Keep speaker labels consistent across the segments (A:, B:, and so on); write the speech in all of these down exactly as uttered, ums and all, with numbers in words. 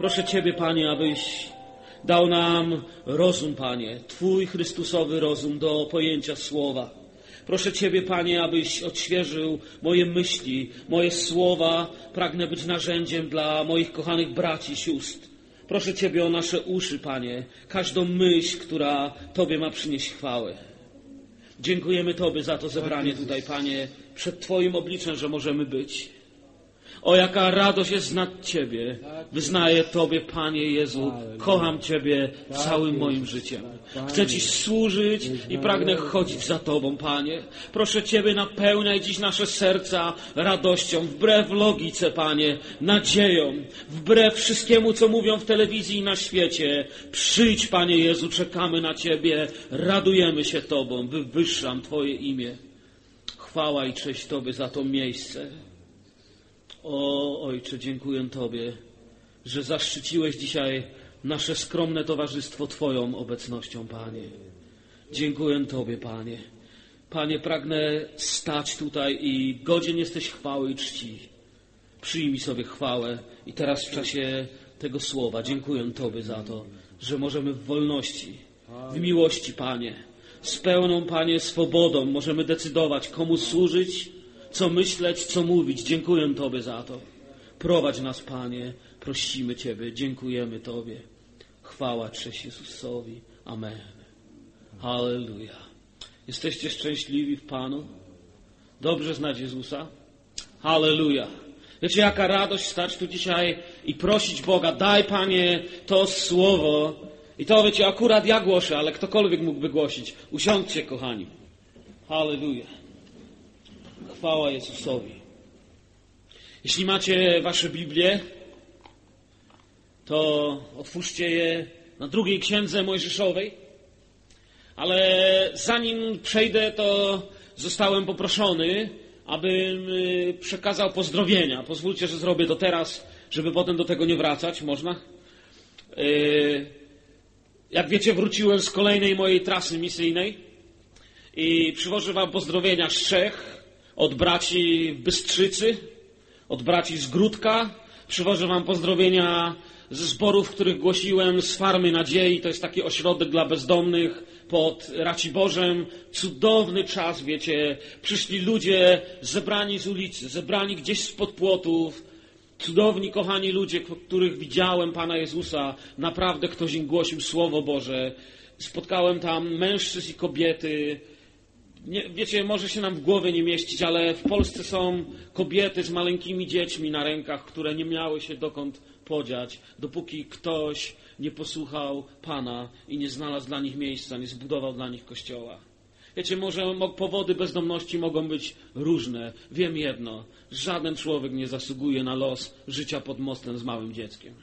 A: Proszę Ciebie, Panie, abyś dał nam rozum, Panie, Twój Chrystusowy rozum do pojęcia słowa. Proszę Ciebie, Panie, abyś odświeżył moje myśli, moje słowa. Pragnę być narzędziem dla moich kochanych braci i sióstr. Proszę Ciebie o nasze uszy, Panie, każdą myśl, która Tobie ma przynieść chwałę. Dziękujemy Tobie za to zebranie tutaj, Panie, przed Twoim obliczem, że możemy być. O, jaka radość jest znać Ciebie. Wyznaję Tobie, Panie Jezu, kocham Ciebie całym moim życiem. Chcę Ci służyć i pragnę chodzić za Tobą, Panie. Proszę Ciebie, napełniaj dziś nasze serca radością, wbrew logice, Panie, nadzieją, wbrew wszystkiemu, co mówią w telewizji i na świecie. Przyjdź, Panie Jezu, czekamy na Ciebie, radujemy się Tobą, wywyższam Twoje imię. Chwała i cześć Tobie za to miejsce. O, Ojcze, dziękuję Tobie, że zaszczyciłeś dzisiaj nasze skromne towarzystwo Twoją obecnością, Panie. Dziękuję Tobie, Panie. Panie, pragnę stać tutaj i godzien jesteś chwały i czci. Przyjmij sobie chwałę i teraz w czasie tego słowa dziękuję Tobie za to, że możemy w wolności, w miłości, Panie, z pełną, Panie, swobodą możemy decydować, komu służyć, co myśleć, co mówić. Dziękuję Tobie za to. Prowadź nas, Panie. Prosimy Ciebie. Dziękujemy Tobie. Chwała cześć Jezusowi. Amen. Halleluja. Jesteście szczęśliwi w Panu? Dobrze znać Jezusa? Halleluja. Wiecie, jaka radość stać tu dzisiaj i prosić Boga, daj, Panie, to słowo. I to, wiecie, akurat ja głoszę, ale ktokolwiek mógłby głosić. Usiądźcie, kochani. Halleluja. Chwała Jezusowi. Jeśli macie wasze Biblię, to otwórzcie je na drugiej księdze Mojżeszowej. Ale zanim przejdę, to zostałem poproszony, abym przekazał pozdrowienia. Pozwólcie, że zrobię to teraz, żeby potem do tego nie wracać. Można? Jak wiecie, wróciłem z kolejnej mojej trasy misyjnej i przywożę wam pozdrowienia z Czech, od braci w Bystrzycy, od braci z Gródka. Przywożę wam pozdrowienia ze zborów, w których głosiłem, z Farmy Nadziei. To jest taki ośrodek dla bezdomnych pod Raciborzem. Cudowny czas, wiecie. Przyszli ludzie zebrani z ulicy, zebrani gdzieś spod płotów. Cudowni, kochani ludzie, których widziałem, Pana Jezusa. Naprawdę ktoś im głosił Słowo Boże. Spotkałem tam mężczyzn i kobiety. Nie, wiecie, może się nam w głowie nie mieścić, ale w Polsce są kobiety z maleńkimi dziećmi na rękach, które nie miały się dokąd podziać, dopóki ktoś nie posłuchał Pana i nie znalazł dla nich miejsca, nie zbudował dla nich kościoła. Wiecie, może powody bezdomności mogą być różne. Wiem jedno, żaden człowiek nie zasługuje na los życia pod mostem z małym dzieckiem.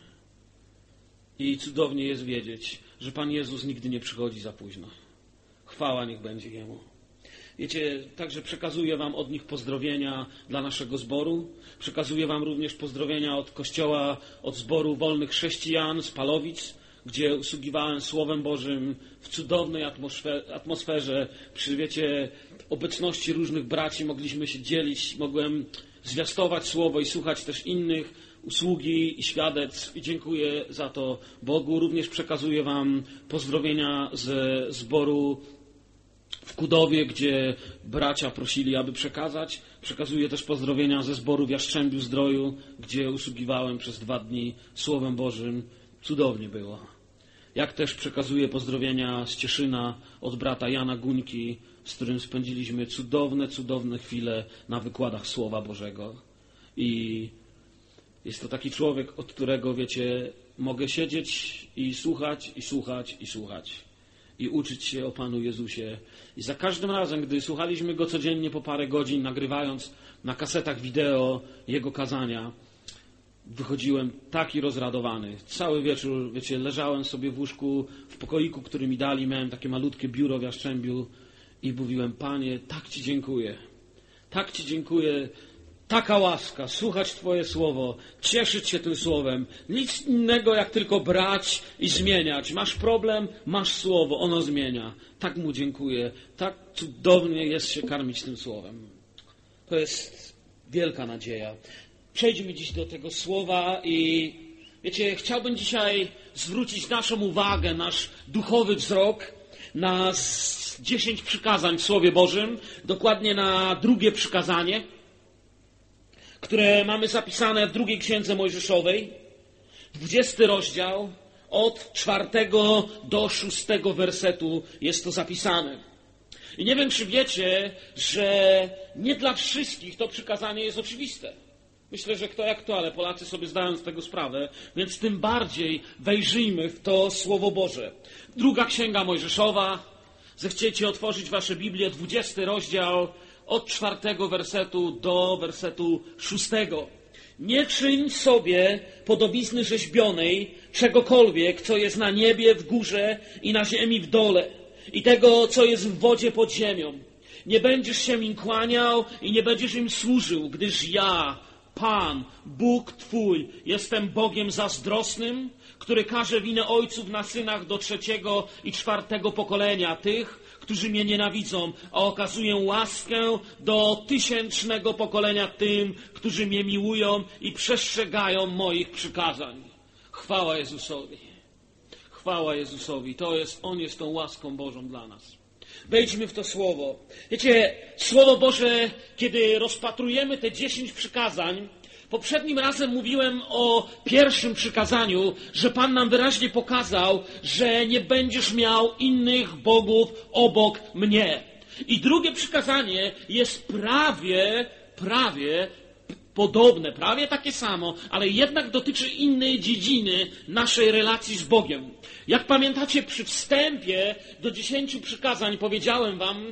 A: I cudownie jest wiedzieć, że Pan Jezus nigdy nie przychodzi za późno. Chwała niech będzie Jemu. Wiecie, także przekazuję wam od nich pozdrowienia dla naszego zboru. Przekazuję wam również pozdrowienia od kościoła, od zboru Wolnych Chrześcijan z Palowic, gdzie usługiwałem Słowem Bożym w cudownej atmosferze. Przy, wiecie, obecności różnych braci mogliśmy się dzielić, mogłem zwiastować Słowo i słuchać też innych usługi i świadectw. I dziękuję za to Bogu. Również przekazuję wam pozdrowienia ze zboru w Kudowie, gdzie bracia prosili, aby przekazać. Przekazuję też pozdrowienia ze zboru w Jastrzębiu Zdroju, gdzie usługiwałem przez dwa dni Słowem Bożym. Cudownie było. Jak też przekazuję pozdrowienia z Cieszyna od brata Jana Guńki, z którym spędziliśmy cudowne, cudowne chwile na wykładach Słowa Bożego. I jest to taki człowiek, od którego, wiecie, mogę siedzieć i słuchać, i słuchać, i słuchać. I uczyć się o Panu Jezusie. I za każdym razem, gdy słuchaliśmy Go codziennie po parę godzin, nagrywając na kasetach wideo Jego kazania, wychodziłem taki rozradowany. Cały wieczór, wiecie, leżałem sobie w łóżku, w pokoiku, który mi dali, miałem takie malutkie biuro w Jastrzębiu i mówiłem, Panie, tak Ci dziękuję. Tak Ci dziękuję. Taka łaska, słuchać Twoje słowo, cieszyć się tym słowem. Nic innego jak tylko brać i zmieniać. Masz problem, masz słowo, ono zmienia. Tak Mu dziękuję. Tak cudownie jest się karmić tym słowem. To jest wielka nadzieja. Przejdźmy dziś do tego słowa i Wiecie, chciałbym dzisiaj zwrócić naszą uwagę, nasz duchowy wzrok na dziesięć przykazań w Słowie Bożym, dokładnie na drugie przykazanie, które mamy zapisane w drugiej Księdze Mojżeszowej, dwudziesty rozdział, od czwartego do szóstego wersetu jest to zapisane. I nie wiem, czy wiecie, że nie dla wszystkich to przykazanie jest oczywiste. Myślę, że kto jak kto, ale Polacy sobie zdają z tego sprawę, więc tym bardziej wejrzyjmy w to Słowo Boże. Druga Księga Mojżeszowa, zechciecie otworzyć wasze Biblię, dwudziesty rozdział, od czwartego wersetu do wersetu szóstego. Nie czyń sobie podobizny rzeźbionej, czegokolwiek, co jest na niebie, w górze i na ziemi w dole, i tego, co jest w wodzie pod ziemią. Nie będziesz się im kłaniał i nie będziesz im służył, gdyż ja, Pan, Bóg Twój, jestem Bogiem zazdrosnym, który każe winę ojców na synach do trzeciego i czwartego pokolenia tych, którzy mnie nienawidzą, a okazuję łaskę do tysięcznego pokolenia tym, którzy mnie miłują i przestrzegają moich przykazań. Chwała Jezusowi. Chwała Jezusowi. To jest, On jest tą łaską Bożą dla nas. Wejdźmy w to Słowo. Wiecie, Słowo Boże, kiedy rozpatrujemy te dziesięć przykazań, poprzednim razem mówiłem o pierwszym przykazaniu, że Pan nam wyraźnie pokazał, że nie będziesz miał innych bogów obok mnie. I drugie przykazanie jest prawie, prawie podobne, prawie takie samo, ale jednak dotyczy innej dziedziny naszej relacji z Bogiem. Jak pamiętacie, przy wstępie do dziesięciu przykazań powiedziałem wam,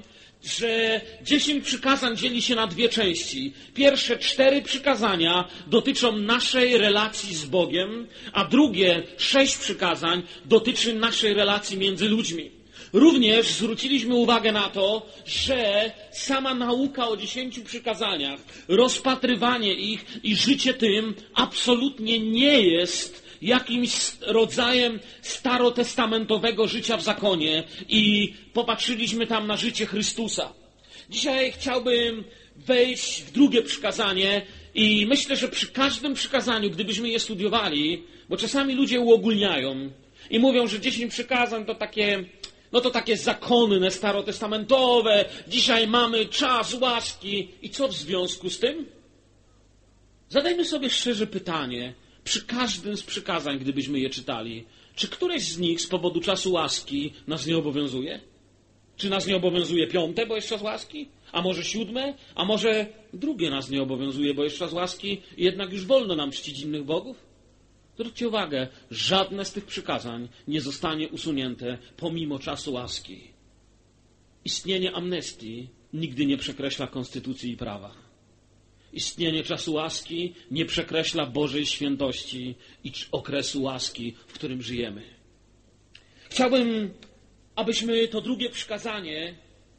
A: że dziesięć przykazań dzieli się na dwie części. Pierwsze cztery przykazania dotyczą naszej relacji z Bogiem, a drugie sześć przykazań dotyczy naszej relacji między ludźmi. Również zwróciliśmy uwagę na to, że sama nauka o dziesięciu przykazaniach, rozpatrywanie ich i życie tym absolutnie nie jest jakimś rodzajem starotestamentowego życia w zakonie i popatrzyliśmy tam na życie Chrystusa. Dzisiaj chciałbym wejść w drugie przykazanie i myślę, że przy każdym przykazaniu, gdybyśmy je studiowali, bo czasami ludzie uogólniają i mówią, że dziesięć przykazań to takie, no to takie zakonne, starotestamentowe, dzisiaj mamy czas łaski i co w związku z tym? Zadajmy sobie szczerze pytanie, przy każdym z przykazań, gdybyśmy je czytali, czy któreś z nich z powodu czasu łaski nas nie obowiązuje? Czy nas nie obowiązuje piąte, bo jest czas łaski? A może siódme? A może drugie nas nie obowiązuje, bo jest czas łaski i jednak już wolno nam czcić innych bogów? Zwróćcie uwagę, żadne z tych przykazań nie zostanie usunięte pomimo czasu łaski. Istnienie amnestii nigdy nie przekreśla konstytucji i prawa. Istnienie czasu łaski nie przekreśla Bożej świętości i okresu łaski, w którym żyjemy. Chciałbym, abyśmy to drugie przykazanie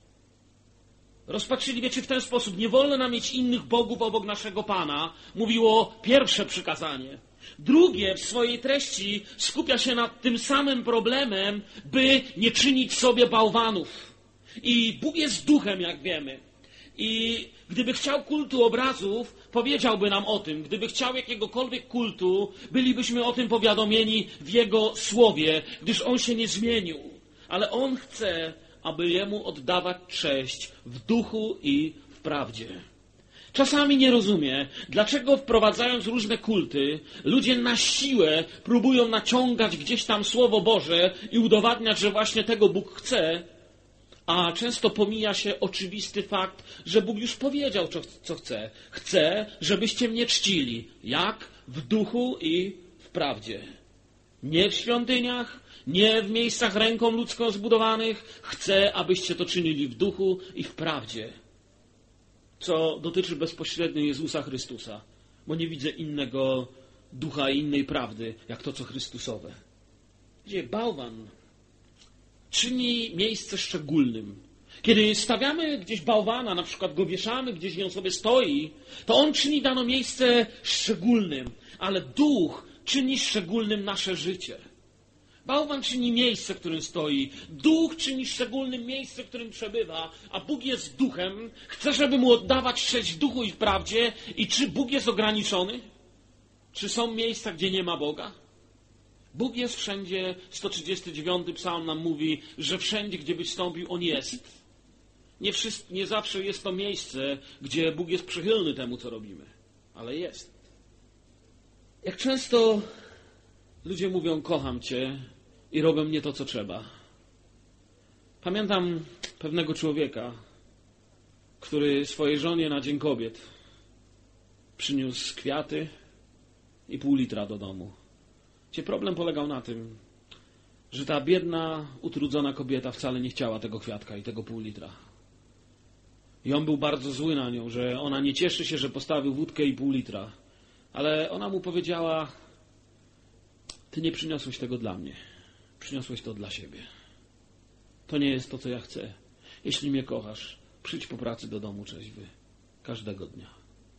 A: rozpatrzyli, wiecie, w ten sposób. Nie wolno nam mieć innych bogów obok naszego Pana, mówiło pierwsze przykazanie. Drugie w swojej treści skupia się nad tym samym problemem, by nie czynić sobie bałwanów. I Bóg jest duchem, jak wiemy. I gdyby chciał kultu obrazów, powiedziałby nam o tym. Gdyby chciał jakiegokolwiek kultu, bylibyśmy o tym powiadomieni w Jego słowie, gdyż On się nie zmienił. Ale On chce, aby Jemu oddawać cześć w duchu i w prawdzie. Czasami nie rozumie, dlaczego wprowadzając różne kulty, ludzie na siłę próbują naciągać gdzieś tam Słowo Boże i udowadniać, że właśnie tego Bóg chce, a często pomija się oczywisty fakt, że Bóg już powiedział, co chce. Chce, żebyście mnie czcili. Jak? W duchu i w prawdzie. Nie w świątyniach, nie w miejscach ręką ludzką zbudowanych. Chce, abyście to czynili w duchu i w prawdzie. Co dotyczy bezpośrednio Jezusa Chrystusa, bo nie widzę innego ducha i innej prawdy, jak to, co Chrystusowe. Gdzie bałwan czyni miejsce szczególnym. Kiedy stawiamy gdzieś bałwana, na przykład go wieszamy, gdzieś on sobie stoi, to on czyni dano miejsce szczególnym, ale duch czyni szczególnym nasze życie. Bałwan czyni miejsce, w którym stoi. Duch czyni szczególnym miejsce, w którym przebywa, a Bóg jest duchem. Chce, żeby mu oddawać cześć w duchu i w prawdzie. I czy Bóg jest ograniczony? Czy są miejsca, gdzie nie ma Boga? Bóg jest wszędzie. sto trzydziesty dziewiąty psalm nam mówi, że wszędzie, gdzie byś wstąpił, On jest. Nie, wszyscy, nie zawsze jest to miejsce, gdzie Bóg jest przychylny temu, co robimy, ale jest. Jak często ludzie mówią, kocham Cię i robią nie to, co trzeba. Pamiętam pewnego człowieka, który swojej żonie na Dzień Kobiet przyniósł kwiaty i pół litra do domu. Gdzie problem polegał na tym, że ta biedna, utrudzona kobieta wcale nie chciała tego kwiatka i tego pół litra. I on był bardzo zły na nią, że ona nie cieszy się, że postawił wódkę i pół litra. Ale ona mu powiedziała, ty nie przyniosłeś tego dla mnie. Przyniosłeś to dla siebie. To nie jest to, co ja chcę. Jeśli mnie kochasz, przyjdź po pracy do domu trzeźwy. Każdego dnia.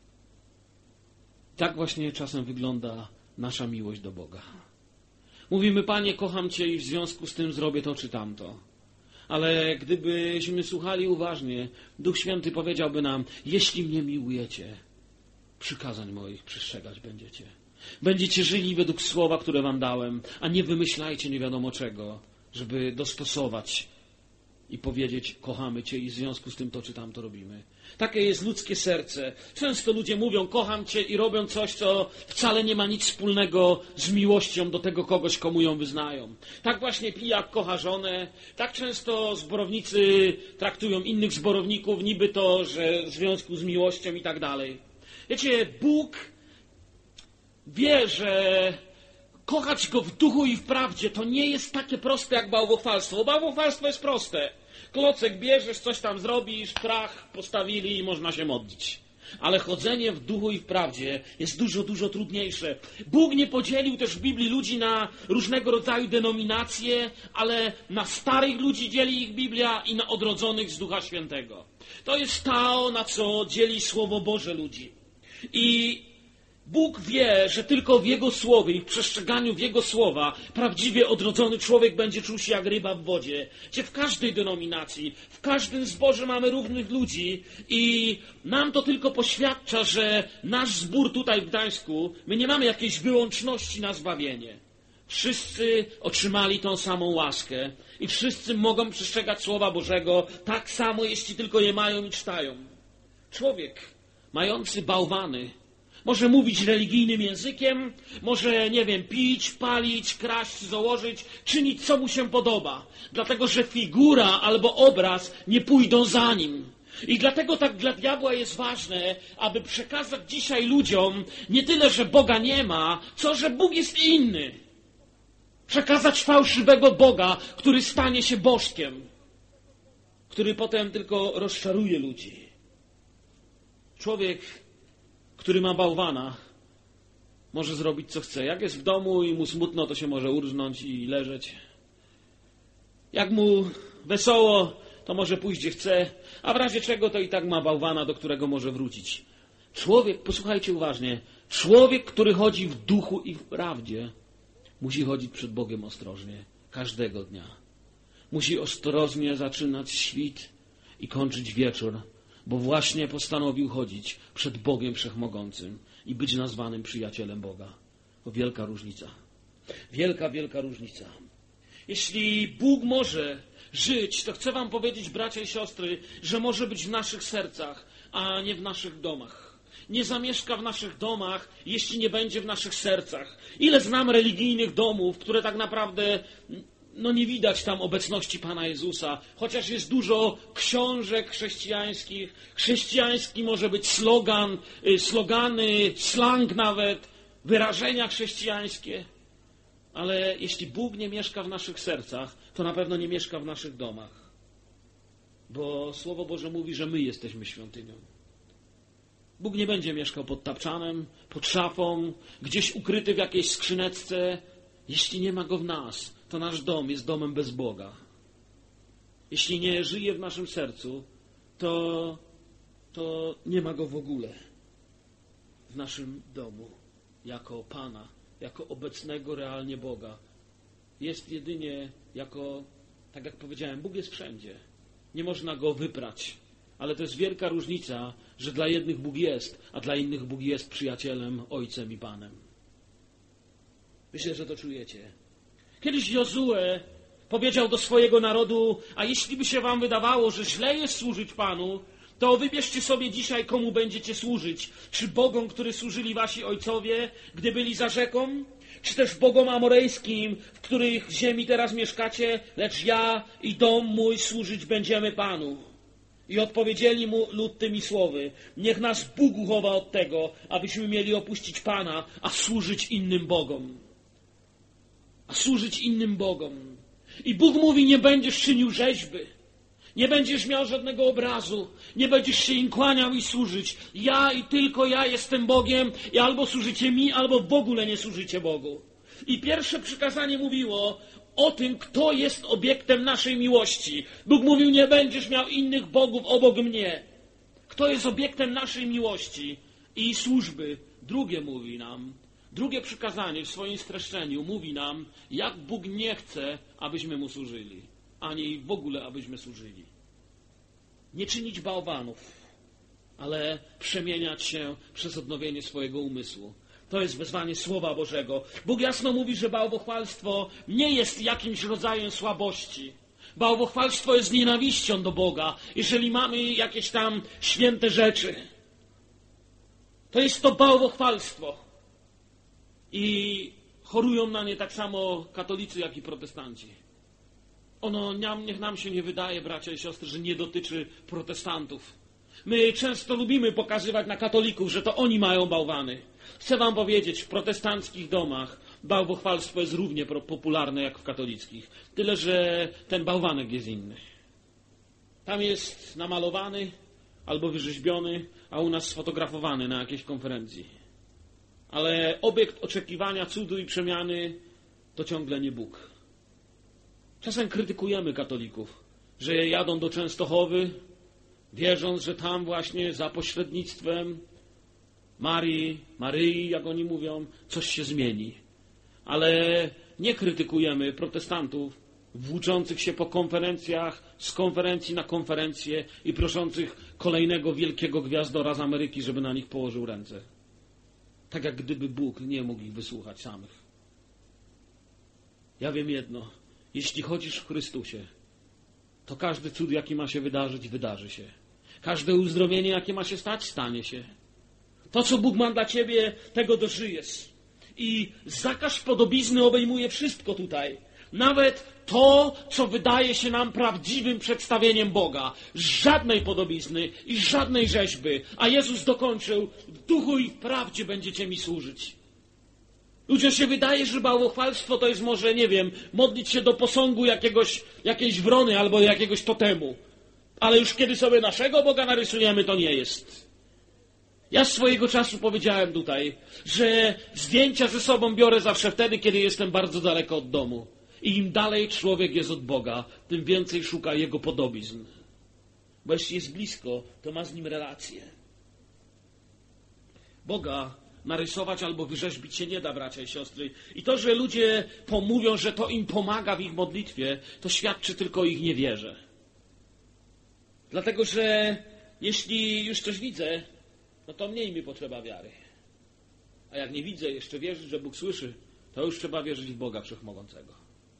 A: Tak właśnie czasem wygląda nasza miłość do Boga. Mówimy, Panie, kocham Cię i w związku z tym zrobię to czy tamto. Ale gdybyśmy słuchali uważnie, Duch Święty powiedziałby nam, jeśli mnie miłujecie, przykazań moich przestrzegać będziecie. Będziecie żyli według słowa, które wam dałem, a nie wymyślajcie nie wiadomo czego, żeby dostosować i powiedzieć, kochamy Cię i w związku z tym to czy tamto robimy. Takie jest ludzkie serce. Często ludzie mówią, kocham Cię i robią coś, co wcale nie ma nic wspólnego z miłością do tego kogoś, komu ją wyznają. Tak właśnie pijak kocha żonę. Tak często zborownicy traktują innych zborowników, niby to, że w związku z miłością i tak dalej. Wiecie, Bóg wie, że kochać Go w duchu i w prawdzie to nie jest takie proste jak bałwochwalstwo. Bałwochwalstwo jest proste. Klocek bierzesz, coś tam zrobisz, prach postawili i można się modlić. Ale chodzenie w duchu i w prawdzie jest dużo, dużo trudniejsze. Bóg nie podzielił też w Biblii ludzi na różnego rodzaju denominacje, ale na starych ludzi dzieli ich Biblia i na odrodzonych z Ducha Świętego. To jest to, na co dzieli Słowo Boże ludzi. I Bóg wie, że tylko w Jego Słowie i w przestrzeganiu w Jego Słowa prawdziwie odrodzony człowiek będzie czuł się jak ryba w wodzie. Gdzie w każdej denominacji, w każdym zborze mamy równych ludzi i nam to tylko poświadcza, że nasz zbór tutaj w Gdańsku, my nie mamy jakiejś wyłączności na zbawienie. Wszyscy otrzymali tą samą łaskę i wszyscy mogą przestrzegać Słowa Bożego tak samo, jeśli tylko je mają i czytają. Człowiek mający bałwany może mówić religijnym językiem, może, nie wiem, pić, palić, kraść, założyć, czynić, co mu się podoba. Dlatego, że figura albo obraz nie pójdą za nim. I dlatego tak dla diabła jest ważne, aby przekazać dzisiaj ludziom nie tyle, że Boga nie ma, co, że Bóg jest inny. Przekazać fałszywego Boga, który stanie się bożkiem, który potem tylko rozczaruje ludzi. Człowiek, który ma bałwana, może zrobić co chce. Jak jest w domu i mu smutno, to się może urżnąć i leżeć. Jak mu wesoło, to może pójść gdzie chce, a w razie czego to i tak ma bałwana, do którego może wrócić. Człowiek, posłuchajcie uważnie, człowiek, który chodzi w duchu i w prawdzie, musi chodzić przed Bogiem ostrożnie, każdego dnia. Musi ostrożnie zaczynać świt i kończyć wieczór, bo właśnie postanowił chodzić przed Bogiem Wszechmogącym i być nazwanym przyjacielem Boga. To wielka różnica. Wielka, wielka różnica. Jeśli Bóg może żyć, to chcę wam powiedzieć, bracia i siostry, że może być w naszych sercach, a nie w naszych domach. Nie zamieszka w naszych domach, jeśli nie będzie w naszych sercach. Ile znam religijnych domów, które tak naprawdę... No nie widać tam obecności Pana Jezusa, chociaż jest dużo książek chrześcijańskich. Chrześcijański może być slogan, slogany, slang nawet, wyrażenia chrześcijańskie. Ale jeśli Bóg nie mieszka w naszych sercach, to na pewno nie mieszka w naszych domach. Bo Słowo Boże mówi, że my jesteśmy świątynią. Bóg nie będzie mieszkał pod tapczanem, pod szafą, gdzieś ukryty w jakiejś skrzyneczce. Jeśli nie ma Go w nas, to nasz dom jest domem bez Boga. Jeśli nie żyje w naszym sercu, to, to nie ma Go w ogóle w naszym domu jako Pana, jako obecnego realnie Boga. Jest jedynie jako, tak jak powiedziałem, Bóg jest wszędzie. Nie można Go wyprać. Ale to jest wielka różnica, że dla jednych Bóg jest, a dla innych Bóg jest przyjacielem, Ojcem i Panem. Myślę, że to czujecie. Kiedyś Jozue powiedział do swojego narodu, a jeśli by się wam wydawało, że źle jest służyć Panu, to wybierzcie sobie dzisiaj, komu będziecie służyć. Czy Bogom, których służyli wasi ojcowie, gdy byli za rzeką? Czy też Bogom amorejskim, w których ziemi teraz mieszkacie? Lecz ja i dom mój służyć będziemy Panu. I odpowiedzieli mu lud tymi słowy: niech nas Bóg uchowa od tego, abyśmy mieli opuścić Pana, a służyć innym Bogom. A służyć innym Bogom. I Bóg mówi: nie będziesz czynił rzeźby. Nie będziesz miał żadnego obrazu, nie będziesz się im kłaniał i służyć. Ja i tylko ja jestem Bogiem i albo służycie mi, albo w ogóle nie służycie Bogu. I pierwsze przykazanie mówiło o tym, kto jest obiektem naszej miłości. Bóg mówił: nie będziesz miał innych bogów obok mnie. Kto jest obiektem naszej miłości i służby? Drugie mówi nam, drugie przykazanie w swoim streszczeniu mówi nam, jak Bóg nie chce, abyśmy Mu służyli. Ani w ogóle, abyśmy służyli. Nie czynić bałwanów, ale przemieniać się przez odnowienie swojego umysłu. To jest wezwanie Słowa Bożego. Bóg jasno mówi, że bałwochwalstwo nie jest jakimś rodzajem słabości. Bałwochwalstwo jest nienawiścią do Boga, jeżeli mamy jakieś tam święte rzeczy. To jest to bałwochwalstwo. I chorują na nie tak samo katolicy, jak i protestanci. Ono niech nam się nie wydaje, bracia i siostry, że nie dotyczy protestantów. My często lubimy pokazywać na katolików, że to oni mają bałwany. Chcę wam powiedzieć, w protestanckich domach bałwochwalstwo jest równie popularne jak w katolickich. Tyle, że ten bałwanek jest inny. Tam jest namalowany albo wyrzeźbiony, a u nas sfotografowany na jakiejś konferencji. Ale obiekt oczekiwania cudu i przemiany to ciągle nie Bóg. Czasem krytykujemy katolików, że jadą do Częstochowy, wierząc, że tam właśnie za pośrednictwem Marii, Maryi, jak oni mówią, coś się zmieni. Ale nie krytykujemy protestantów włóczących się po konferencjach, z konferencji na konferencję i proszących kolejnego wielkiego gwiazdora z Ameryki, żeby na nich położył ręce. Tak jak gdyby Bóg nie mógł ich wysłuchać samych. Ja wiem jedno. Jeśli chodzisz w Chrystusie, to każdy cud, jaki ma się wydarzyć, wydarzy się. Każde uzdrowienie, jakie ma się stać, stanie się. To, co Bóg ma dla ciebie, tego dożyjesz. I zakaz podobizny obejmuje wszystko tutaj. Nawet to, co wydaje się nam prawdziwym przedstawieniem Boga. Żadnej podobizny i żadnej rzeźby. A Jezus dokończył: w duchu i w prawdzie będziecie mi służyć. Ludziom się wydaje, że bałwochwalstwo to jest może, nie wiem, modlić się do posągu jakiegoś, jakiejś wrony albo jakiegoś totemu. Ale już kiedy sobie naszego Boga narysujemy, to nie jest. Ja swojego czasu powiedziałem tutaj, że zdjęcia ze sobą biorę zawsze wtedy, kiedy jestem bardzo daleko od domu. I im dalej człowiek jest od Boga, tym więcej szuka Jego podobizn. Bo jeśli jest blisko, to ma z Nim relację. Boga narysować albo wyrzeźbić się nie da, bracia i siostry. I to, że ludzie pomówią, że to im pomaga w ich modlitwie, to świadczy tylko o ich niewierze. Dlatego, że jeśli już coś widzę, no to mniej mi potrzeba wiary. A jak nie widzę, jeszcze wierzyć, że Bóg słyszy, to już trzeba wierzyć w Boga Wszechmogącego.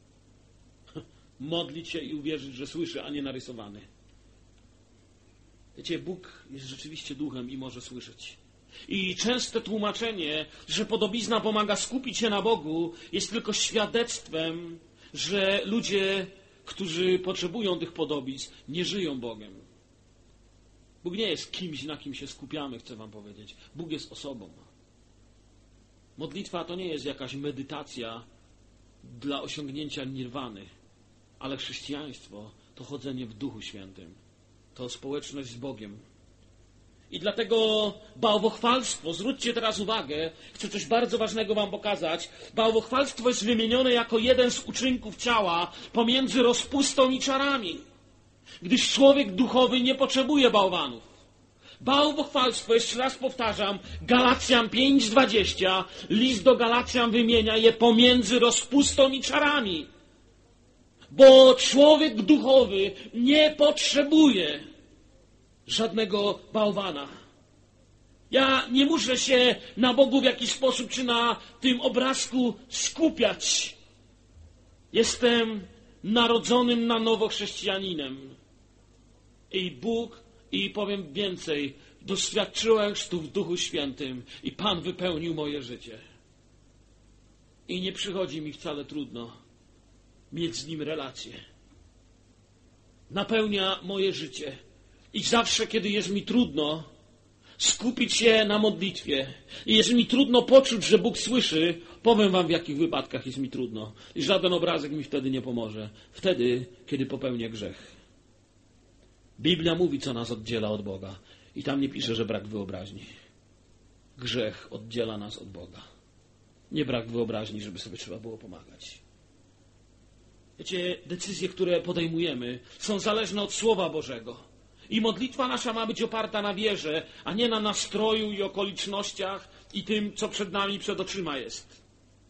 A: Modlić się i uwierzyć, że słyszy, a nie narysowany. Wiecie, Bóg jest rzeczywiście duchem i może słyszeć. I częste tłumaczenie, że podobizna pomaga skupić się na Bogu, jest tylko świadectwem, że ludzie, którzy potrzebują tych podobizn, nie żyją Bogiem. Bóg nie jest kimś, na kim się skupiamy, chcę wam powiedzieć. Bóg jest osobą. Modlitwa to nie jest jakaś medytacja dla osiągnięcia nirwany, ale chrześcijaństwo to chodzenie w Duchu Świętym. To społeczność z Bogiem. I dlatego bałwochwalstwo, zwróćcie teraz uwagę, chcę coś bardzo ważnego wam pokazać. Bałwochwalstwo jest wymienione jako jeden z uczynków ciała pomiędzy rozpustą i czarami. Gdyż człowiek duchowy nie potrzebuje bałwanów. Bałwochwalstwo, jeszcze raz powtarzam, Galacjan pięć dwadzieścia, list do Galacjan wymienia je pomiędzy rozpustą i czarami. Bo człowiek duchowy nie potrzebuje żadnego bałwana. Ja nie muszę się na Bogu w jakiś sposób czy na tym obrazku skupiać. Jestem narodzonym na nowo chrześcijaninem. I Bóg, i powiem więcej, doświadczyłem chrztu w Duchu Świętym i Pan wypełnił moje życie. I nie przychodzi mi wcale trudno mieć z Nim relację. Napełnia moje życie. I zawsze, kiedy jest mi trudno skupić się na modlitwie i jest mi trudno poczuć, że Bóg słyszy, powiem wam, w jakich wypadkach jest mi trudno. I żaden obrazek mi wtedy nie pomoże. Wtedy, kiedy popełnię grzech. Biblia mówi, co nas oddziela od Boga. I tam nie pisze, że brak wyobraźni. Grzech oddziela nas od Boga. Nie brak wyobraźni, żeby sobie trzeba było pomagać. Wiecie, decyzje, które podejmujemy, są zależne od Słowa Bożego. I modlitwa nasza ma być oparta na wierze, a nie na nastroju i okolicznościach i tym, co przed nami, przed oczyma jest.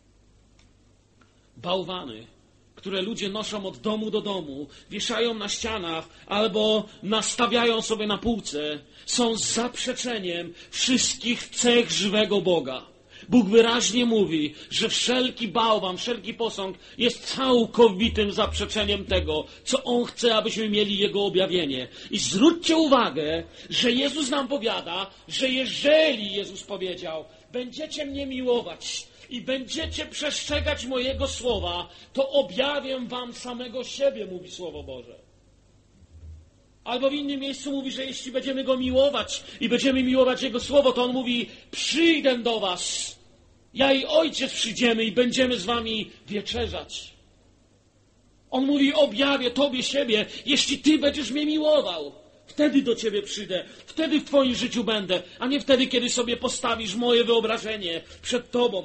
A: Bałwany, które ludzie noszą od domu do domu, wieszają na ścianach albo nastawiają sobie na półce, są zaprzeczeniem wszystkich cech żywego Boga. Bóg wyraźnie mówi, że wszelki bałwan, wszelki posąg jest całkowitym zaprzeczeniem tego, co On chce, abyśmy mieli Jego objawienie. I zwróćcie uwagę, że Jezus nam powiada, że jeżeli Jezus powiedział, będziecie mnie miłować i będziecie przestrzegać mojego słowa, to objawię wam samego siebie, mówi Słowo Boże. Albo w innym miejscu mówi, że jeśli będziemy Go miłować i będziemy miłować Jego Słowo, to On mówi, przyjdę do was, ja i Ojciec przyjdziemy i będziemy z wami wieczerzać. On mówi, objawię Tobie siebie, jeśli Ty będziesz mnie miłował. Wtedy do Ciebie przyjdę, wtedy w Twoim życiu będę, a nie wtedy, kiedy sobie postawisz moje wyobrażenie przed Tobą.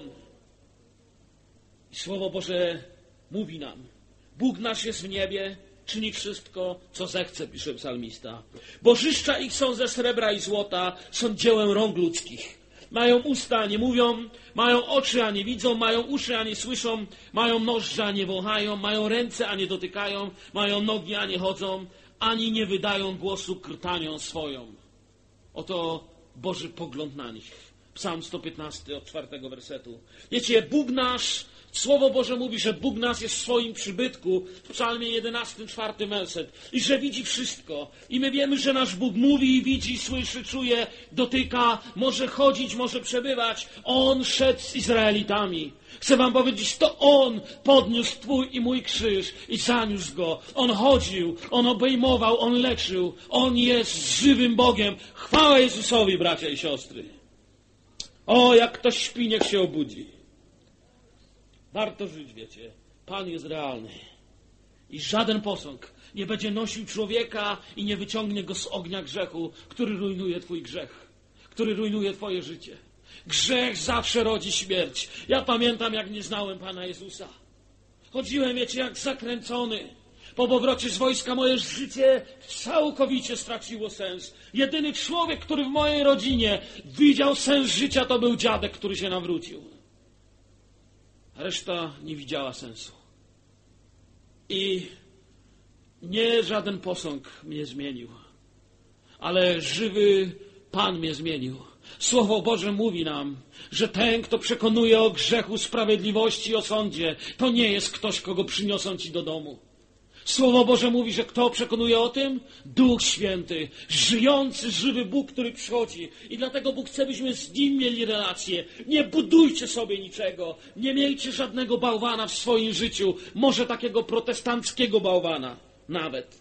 A: I Słowo Boże mówi nam, Bóg nasz jest w niebie, czyni wszystko, co zechce, pisze psalmista. Bożyszcza ich są ze srebra i złota, są dziełem rąk ludzkich. Mają usta, a nie mówią, mają oczy, a nie widzą, mają uszy, a nie słyszą, mają nozdrza, a nie wąchają, mają ręce, a nie dotykają, mają nogi, a nie chodzą, ani nie wydają głosu krtanią swoją. Oto Boży pogląd na nich. Psalm sto piętnasty od czwartego wersetu. Wiecie, Bóg nasz, Słowo Boże mówi, że Bóg nas jest w swoim przybytku, w psalmie jedenastym, czwarty werset. I że widzi wszystko. I my wiemy, że nasz Bóg mówi, widzi, słyszy, czuje, dotyka, może chodzić, może przebywać. On szedł z Izraelitami. Chcę wam powiedzieć, to On podniósł twój i mój krzyż i zaniósł go. On chodził, On obejmował, On leczył. On jest żywym Bogiem. Chwała Jezusowi, bracia i siostry. O, jak ktoś śpi, niech się obudzi. Warto żyć, wiecie. Pan jest realny. I żaden posąg nie będzie nosił człowieka i nie wyciągnie go z ognia grzechu, który rujnuje twój grzech, który rujnuje twoje życie. Grzech zawsze rodzi śmierć. Ja pamiętam, jak nie znałem Pana Jezusa. Chodziłem, wiecie, jak zakręcony. Po powrocie z wojska moje życie całkowicie straciło sens. Jedyny człowiek, który w mojej rodzinie widział sens życia, to był dziadek, który się nawrócił. A reszta nie widziała sensu. I nie żaden posąg mnie zmienił, ale żywy Pan mnie zmienił. Słowo Boże mówi nam, że ten, kto przekonuje o grzechu, sprawiedliwości i o sądzie, to nie jest ktoś, kogo przyniosą ci do domu. Słowo Boże mówi, że kto przekonuje o tym? Duch Święty, żyjący, żywy Bóg, który przychodzi. I dlatego Bóg chce, byśmy z Nim mieli relację. Nie budujcie sobie niczego. Nie miejcie żadnego bałwana w swoim życiu. Może takiego protestanckiego bałwana nawet.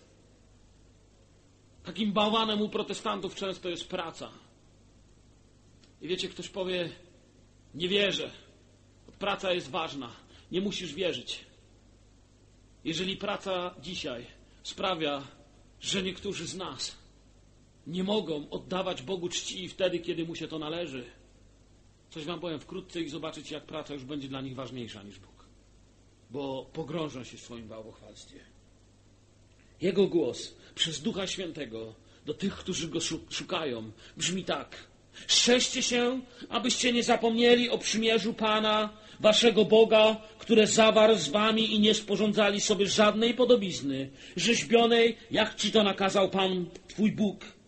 A: Takim bałwanem u protestantów często jest praca. I wiecie, ktoś powie, nie wierzę. Praca jest ważna. Nie musisz wierzyć. Jeżeli praca dzisiaj sprawia, że niektórzy z nas nie mogą oddawać Bogu czci wtedy, kiedy mu się to należy, coś wam powiem, wkrótce ich zobaczycie, jak praca już będzie dla nich ważniejsza niż Bóg. Bo pogrążą się w swoim bałwochwalstwie. Jego głos przez Ducha Świętego do tych, którzy Go szukają, brzmi tak. Strzeżcie się, abyście nie zapomnieli o przymierzu Pana, waszego Boga, które zawarł z wami i nie sporządzali sobie żadnej podobizny, rzeźbionej, jak ci to nakazał Pan, twój Bóg.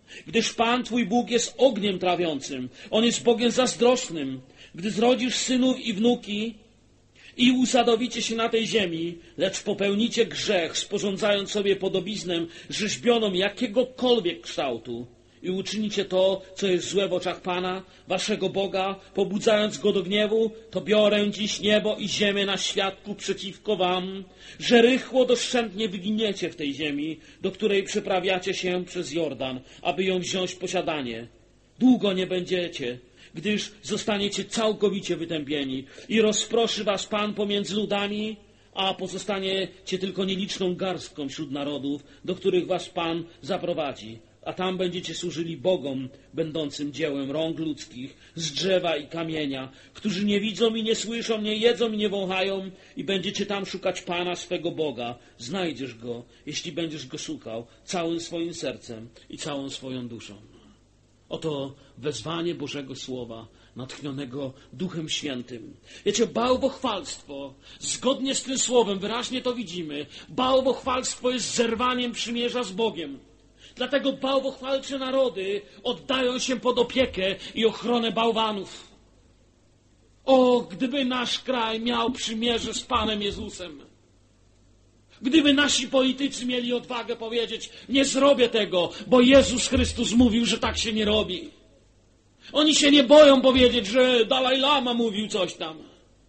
A: Gdyż Pan, Twój Bóg, jest ogniem trawiącym. On jest Bogiem zazdrosnym. Gdy zrodzisz synów i wnuki i usadowicie się na tej ziemi, lecz popełnicie grzech, sporządzając sobie podobiznę rzeźbioną jakiegokolwiek kształtu i uczynicie to, co jest złe w oczach Pana, Waszego Boga, pobudzając Go do gniewu, to biorę dziś niebo i ziemię na świadku przeciwko Wam, że rychło doszczętnie wyginiecie w tej ziemi, do której przeprawiacie się przez Jordan, aby ją wziąć w posiadanie. Długo nie będziecie, gdyż zostaniecie całkowicie wytępieni i rozproszy was Pan pomiędzy ludami, a pozostaniecie tylko nieliczną garstką wśród narodów, do których was Pan zaprowadzi. A tam będziecie służyli bogom, będącym dziełem rąk ludzkich, z drzewa i kamienia, którzy nie widzą i nie słyszą, nie jedzą i nie wąchają, i będziecie tam szukać Pana, swego Boga. Znajdziesz Go, jeśli będziesz Go szukał całym swoim sercem i całą swoją duszą. Oto wezwanie Bożego Słowa, natchnionego Duchem Świętym. Wiecie, bałwochwalstwo, zgodnie z tym słowem, wyraźnie to widzimy, bałwochwalstwo jest zerwaniem przymierza z Bogiem. Dlatego bałwochwalcze narody oddają się pod opiekę i ochronę bałwanów. O, gdyby nasz kraj miał przymierze z Panem Jezusem. Gdyby nasi politycy mieli odwagę powiedzieć, nie zrobię tego, bo Jezus Chrystus mówił, że tak się nie robi. Oni się nie boją powiedzieć, że Dalaj Lama mówił coś tam.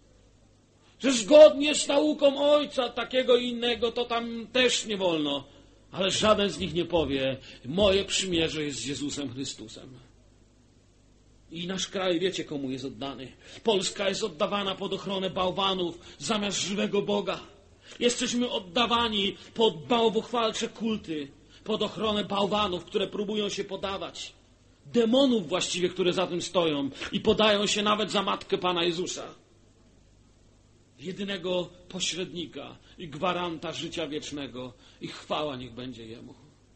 A: Że zgodnie z nauką Ojca takiego i innego to tam też nie wolno. Ale żaden z nich nie powie, moje przymierze jest z Jezusem Chrystusem. I nasz kraj, wiecie, komu jest oddany. Polska jest oddawana pod ochronę bałwanów zamiast żywego Boga. Jesteśmy oddawani pod bałwochwalcze kulty, pod ochronę bałwanów, które próbują się podawać. Demonów właściwie, które za tym stoją i podają się nawet za matkę Pana Jezusa. Jedynego pośrednika i gwaranta życia wiecznego i chwała niech będzie Jemu.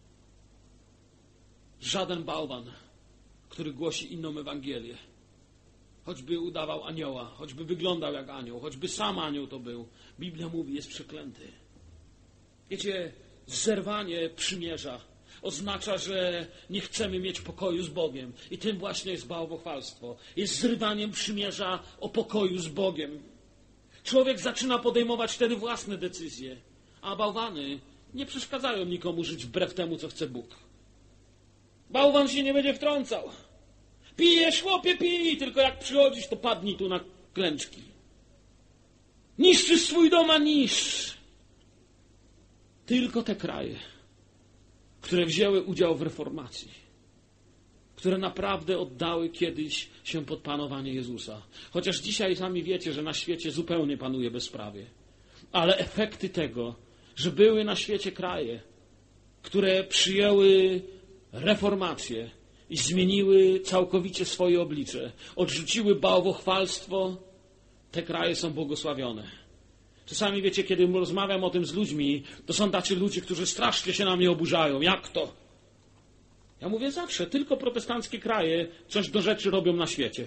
A: Żaden bałwan, który głosi inną Ewangelię, choćby udawał anioła, choćby wyglądał jak anioł, choćby sam anioł to był, Biblia mówi, jest przeklęty. Wiecie, zerwanie przymierza oznacza, że nie chcemy mieć pokoju z Bogiem. I tym właśnie jest bałwochwalstwo. Jest zrywaniem przymierza o pokoju z Bogiem. Człowiek zaczyna podejmować wtedy własne decyzje, a bałwany nie przeszkadzają nikomu żyć wbrew temu, co chce Bóg. Bałwan się nie będzie wtrącał. Pijesz, chłopie, pij, tylko jak przychodzisz, to padnij tu na klęczki. Niszczysz swój dom, a niszcz. Tylko te kraje, które wzięły udział w reformacji, które naprawdę oddały kiedyś się pod panowanie Jezusa. Chociaż dzisiaj sami wiecie, że na świecie zupełnie panuje bezprawie. Ale efekty tego, że były na świecie kraje, które przyjęły reformację i zmieniły całkowicie swoje oblicze, odrzuciły bałwochwalstwo, te kraje są błogosławione. Czasami wiecie, kiedy rozmawiam o tym z ludźmi, to są tacy ludzie, którzy strasznie się na mnie oburzają. Jak to? Ja mówię zawsze, tylko protestanckie kraje coś do rzeczy robią na świecie.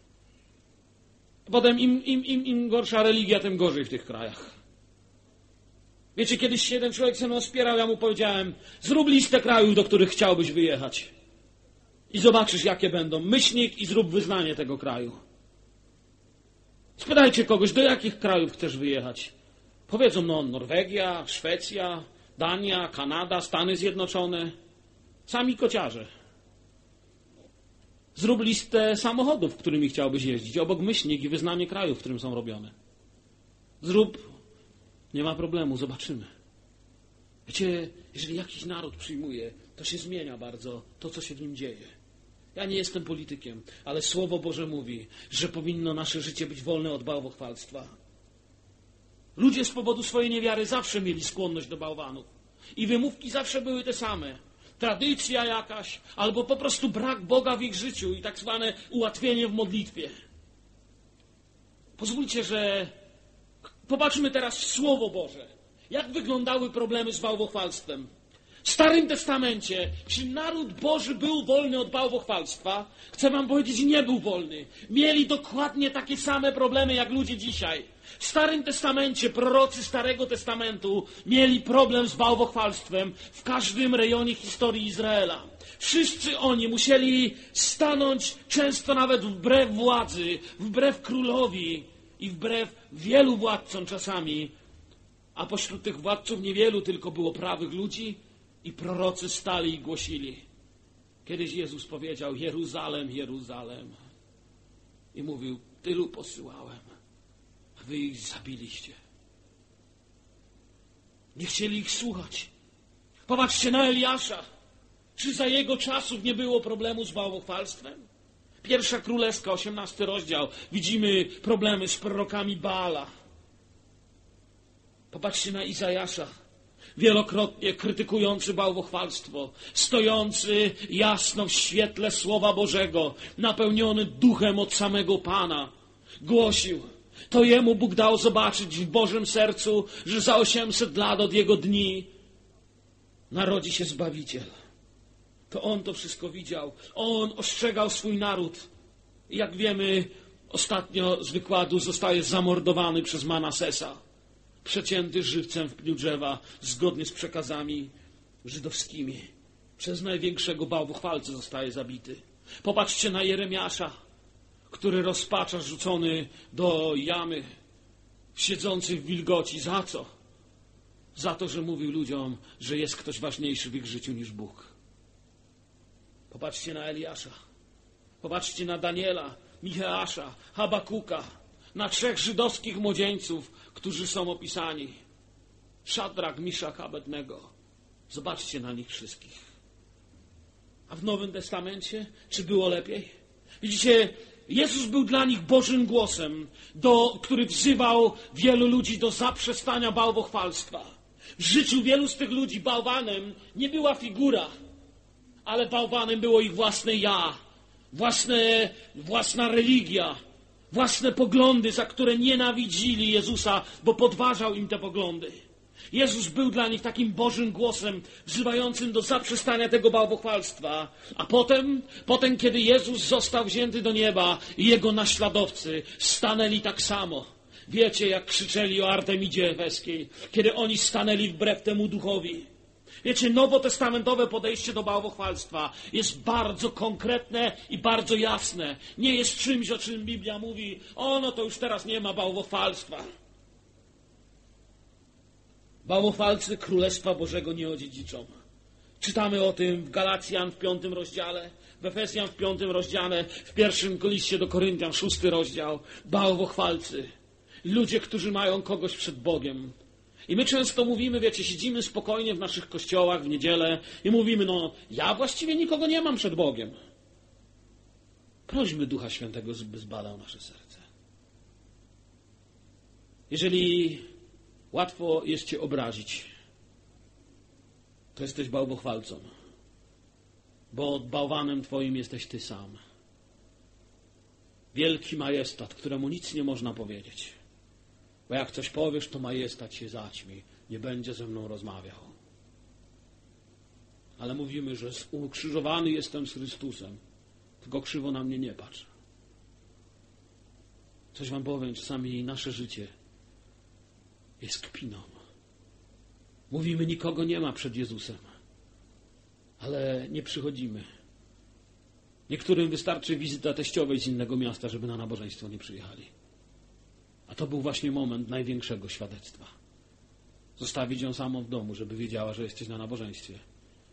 A: Potem im, im, im, im gorsza religia, tym gorzej w tych krajach. Wiecie, kiedyś się jeden człowiek ze mną spierał, ja mu powiedziałem, zrób listę krajów, do których chciałbyś wyjechać. I zobaczysz, jakie będą. Myślnik i zrób wyznanie tego kraju. Spytajcie kogoś, do jakich krajów chcesz wyjechać. Powiedzą, no Norwegia, Szwecja, Dania, Kanada, Stany Zjednoczone. Sami kociarze. Zrób listę samochodów, którymi chciałbyś jeździć. Obok myślnik i wyznanie kraju, w którym są robione. Zrób. Nie ma problemu, zobaczymy. Wiecie, jeżeli jakiś naród przyjmuje, to się zmienia bardzo to, co się w nim dzieje. Ja nie jestem politykiem, ale Słowo Boże mówi, że powinno nasze życie być wolne od bałwochwalstwa. Ludzie z powodu swojej niewiary zawsze mieli skłonność do bałwanów. I wymówki zawsze były te same. Tradycja jakaś, albo po prostu brak Boga w ich życiu i tak zwane ułatwienie w modlitwie. Pozwólcie, że popatrzmy teraz w Słowo Boże. Jak wyglądały problemy z bałwochwalstwem? W Starym Testamencie, czy naród Boży był wolny od bałwochwalstwa? Chcę wam powiedzieć, nie był wolny. Mieli dokładnie takie same problemy jak ludzie dzisiaj. W Starym Testamencie prorocy Starego Testamentu mieli problem z bałwochwalstwem w każdym rejonie historii Izraela. Wszyscy oni musieli stanąć często nawet wbrew władzy, wbrew królowi i wbrew wielu władcom czasami, a pośród tych władców niewielu tylko było prawych ludzi i prorocy stali i głosili. Kiedyś Jezus powiedział: Jeruzalem, Jeruzalem. I mówił: tylu posyłałem, a wy ich zabiliście. Nie chcieli ich słuchać. Popatrzcie na Eliasza. Czy za jego czasów nie było problemu z bałwochwalstwem? Pierwsza Królewska, osiemnasty rozdział. Widzimy problemy z prorokami Baala. Popatrzcie na Izajasza. Wielokrotnie krytykujący bałwochwalstwo, stojący jasno w świetle Słowa Bożego, napełniony duchem od samego Pana, głosił: to jemu Bóg dał zobaczyć w Bożym sercu, że za osiemset lat od jego dni narodzi się Zbawiciel. To on to wszystko widział. On ostrzegał swój naród. I jak wiemy, ostatnio z wykładu zostaje zamordowany przez Manasesa. Przecięty żywcem w pniu drzewa, zgodnie z przekazami żydowskimi. Przez największego bałwochwalcę zostaje zabity. Popatrzcie na Jeremiasza, który rozpacza, rzucony do jamy, siedzący w wilgoci. Za co? Za to, że mówił ludziom, że jest ktoś ważniejszy w ich życiu niż Bóg. Popatrzcie na Eliasza. Popatrzcie na Daniela, Micheasza, Habakuka, na trzech żydowskich młodzieńców, którzy są opisani. Szadrak, Miszach, Abednego. Zobaczcie na nich wszystkich. A w Nowym Testamencie, czy było lepiej? Widzicie, Jezus był dla nich Bożym głosem, do, który wzywał wielu ludzi do zaprzestania bałwochwalstwa. W życiu wielu z tych ludzi bałwanem nie była figura, ale bałwanem było ich własne ja, własne, własna religia, własne poglądy, za które nienawidzili Jezusa, bo podważał im te poglądy. Jezus był dla nich takim Bożym głosem, wzywającym do zaprzestania tego bałwochwalstwa. A potem, potem, kiedy Jezus został wzięty do nieba i jego naśladowcy stanęli tak samo. Wiecie, jak krzyczeli o Artemidzie Efeskiej, kiedy oni stanęli wbrew temu duchowi. Wiecie, nowotestamentowe podejście do bałwochwalstwa jest bardzo konkretne i bardzo jasne. Nie jest czymś, o czym Biblia mówi: o, no to już teraz nie ma bałwochwalstwa. Bałwochwalcy Królestwa Bożego nie odziedziczą. Czytamy o tym w Galacjan w piątym rozdziale, w Efezjan w piątym rozdziale, w pierwszym liście do Koryntian, szósty rozdział. Bałwochwalcy. Ludzie, którzy mają kogoś przed Bogiem. I my często mówimy, wiecie, siedzimy spokojnie w naszych kościołach w niedzielę i mówimy: no, ja właściwie nikogo nie mam przed Bogiem. Prośmy Ducha Świętego, by zbadał nasze serce. Jeżeli łatwo jest cię obrazić, to jesteś bałwochwalcą, bo bałwanem twoim jesteś ty sam. Wielki majestat, któremu nic nie można powiedzieć. Bo jak coś powiesz, to majestat się zaćmi, nie będzie ze mną rozmawiał. Ale mówimy, że ukrzyżowany jestem z Chrystusem, tylko krzywo na mnie nie patrz. Coś wam powiem, czasami nasze życie jest kpiną. Mówimy, nikogo nie ma przed Jezusem, ale nie przychodzimy. Niektórym wystarczy wizyta teściowej z innego miasta, żeby na nabożeństwo nie przyjechali. A to był właśnie moment największego świadectwa. Zostawić ją samą w domu, żeby wiedziała, że jesteś na nabożeństwie.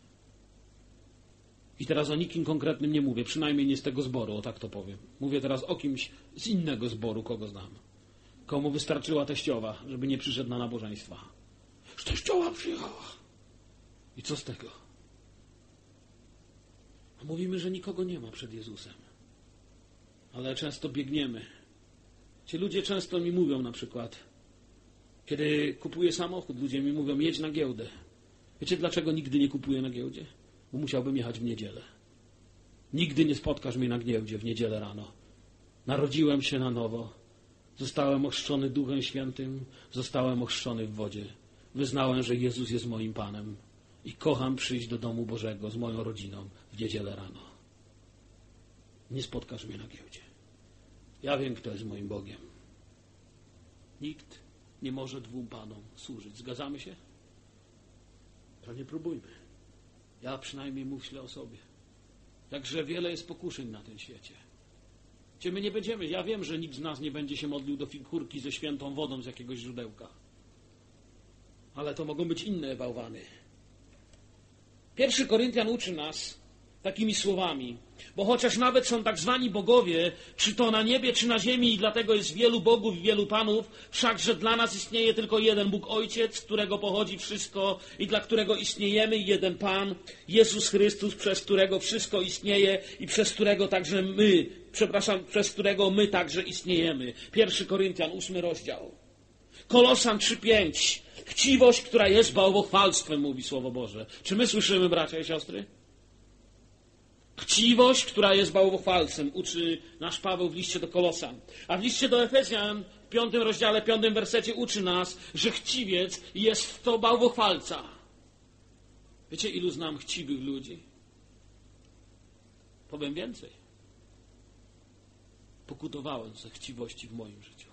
A: I teraz o nikim konkretnym nie mówię, przynajmniej nie z tego zboru, o tak to powiem. Mówię teraz o kimś z innego zboru, kogo znam. Komu wystarczyła teściowa, żeby nie przyszedł na nabożeństwa. Że teściowa przyjechała. I co z tego? A mówimy, że nikogo nie ma przed Jezusem. Ale często biegniemy. Ci ludzie często mi mówią na przykład, kiedy kupuję samochód, ludzie mi mówią: jedź na giełdę. Wiecie, dlaczego nigdy nie kupuję na giełdzie? Bo musiałbym jechać w niedzielę. Nigdy nie spotkasz mnie na giełdzie w niedzielę rano. Narodziłem się na nowo. Zostałem ochrzczony Duchem Świętym. Zostałem ochrzczony w wodzie. Wyznałem, że Jezus jest moim Panem. I kocham przyjść do domu Bożego z moją rodziną w niedzielę rano. Nie spotkasz mnie na giełdzie. Ja wiem, kto jest moim Bogiem. Nikt nie może dwóm panom służyć. Zgadzamy się? To nie próbujmy. Ja przynajmniej myślę o sobie. Także wiele jest pokuszeń na tym świecie. Gdzie my nie będziemy. Ja wiem, że nikt z nas nie będzie się modlił do figurki ze świętą wodą z jakiegoś źródełka. Ale to mogą być inne bałwany. Pierwszy Koryntian uczy nas takimi słowami. Bo chociaż nawet są tak zwani bogowie, czy to na niebie, czy na ziemi, i dlatego jest wielu bogów i wielu panów, wszakże dla nas istnieje tylko jeden Bóg Ojciec, z którego pochodzi wszystko i dla którego istniejemy, i jeden Pan, Jezus Chrystus, przez którego wszystko istnieje i przez którego także my, przepraszam, przez którego my także istniejemy. Pierwszy Koryntian, ósmy rozdział. Kolosan trzy pięć. Chciwość, która jest bałwochwalstwem, mówi Słowo Boże. Czy my słyszymy, bracia i siostry? Chciwość, która jest bałwochwalcem, uczy nasz Paweł w liście do Kolosan. A w liście do Efezjan, w piątym rozdziale, piątym wersecie uczy nas, że chciwiec jest to bałwochwalca. Wiecie, ilu znam chciwych ludzi? Powiem więcej. Pokutowałem ze chciwości w moim życiu.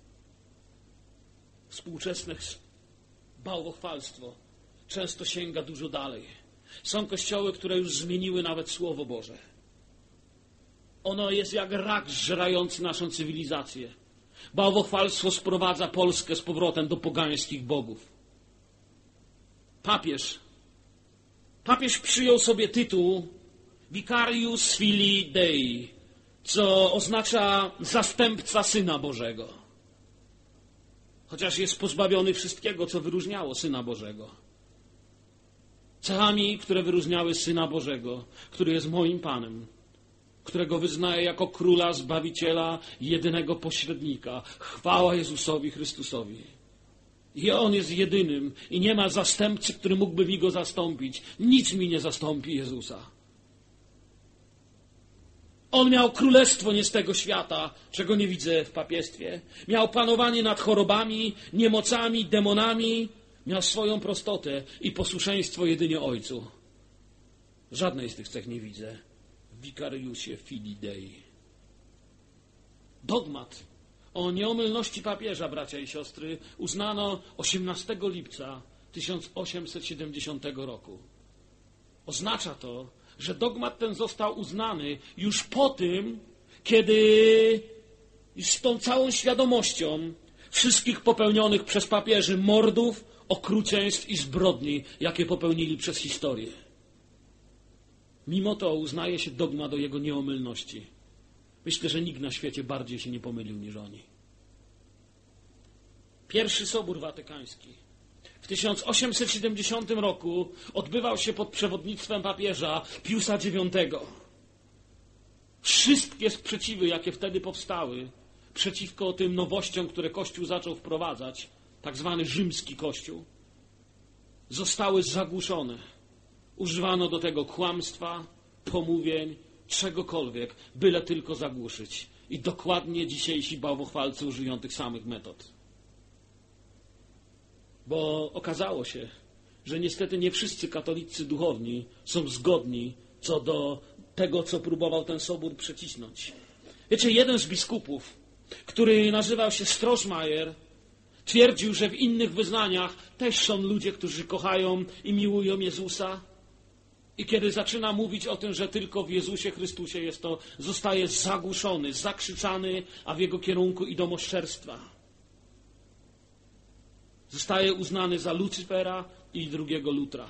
A: Współczesne bałwochwalstwo często sięga dużo dalej. Są kościoły, które już zmieniły nawet Słowo Boże. Ono jest jak rak zżerający naszą cywilizację. Bałwochwalstwo sprowadza Polskę z powrotem do pogańskich bogów. Papież. Papież przyjął sobie tytuł Vicarius Filii Dei, co oznacza zastępca Syna Bożego. Chociaż jest pozbawiony wszystkiego, co wyróżniało Syna Bożego. Cechami, które wyróżniały Syna Bożego, który jest moim Panem, którego wyznaję jako Króla, Zbawiciela, jedynego pośrednika. Chwała Jezusowi Chrystusowi. I On jest jedynym i nie ma zastępcy, który mógłby mi Go zastąpić. Nic mi nie zastąpi Jezusa. On miał królestwo nie z tego świata, czego nie widzę w papiestwie. Miał panowanie nad chorobami, niemocami, demonami. Miał swoją prostotę i posłuszeństwo jedynie Ojcu. Żadnej z tych cech nie widzę w Vicariusie Filii Dei. Dogmat o nieomylności papieża, bracia i siostry, uznano osiemnastego lipca tysiąc osiemset siedemdziesiątego roku. Oznacza to, że dogmat ten został uznany już po tym, kiedy z tą całą świadomością wszystkich popełnionych przez papieży mordów, okrucieństw i zbrodni, jakie popełnili przez historię. Mimo to uznaje się dogmat o jego nieomylności. Myślę, że nikt na świecie bardziej się nie pomylił niż oni. Pierwszy Sobór Watykański w tysiąc osiemset siedemdziesiątym roku odbywał się pod przewodnictwem papieża Piusa dziewiątego. Wszystkie sprzeciwy, jakie wtedy powstały przeciwko tym nowościom, które Kościół zaczął wprowadzać, tak zwany rzymski Kościół, zostały zagłuszone. Używano do tego kłamstwa, pomówień, czegokolwiek, byle tylko zagłuszyć. I dokładnie dzisiejsi bałwochwalcy użyją tych samych metod. Bo okazało się, że niestety nie wszyscy katolicy duchowni są zgodni co do tego, co próbował ten Sobór przecisnąć. Wiecie, jeden z biskupów, który nazywał się Strossmayer, twierdził, że w innych wyznaniach też są ludzie, którzy kochają i miłują Jezusa. I kiedy zaczyna mówić o tym, że tylko w Jezusie Chrystusie jest to, zostaje zagłuszony, zakrzyczany, a w jego kierunku idą oszczerstwa. Zostaje uznany za Lucyfera i drugiego Lutra.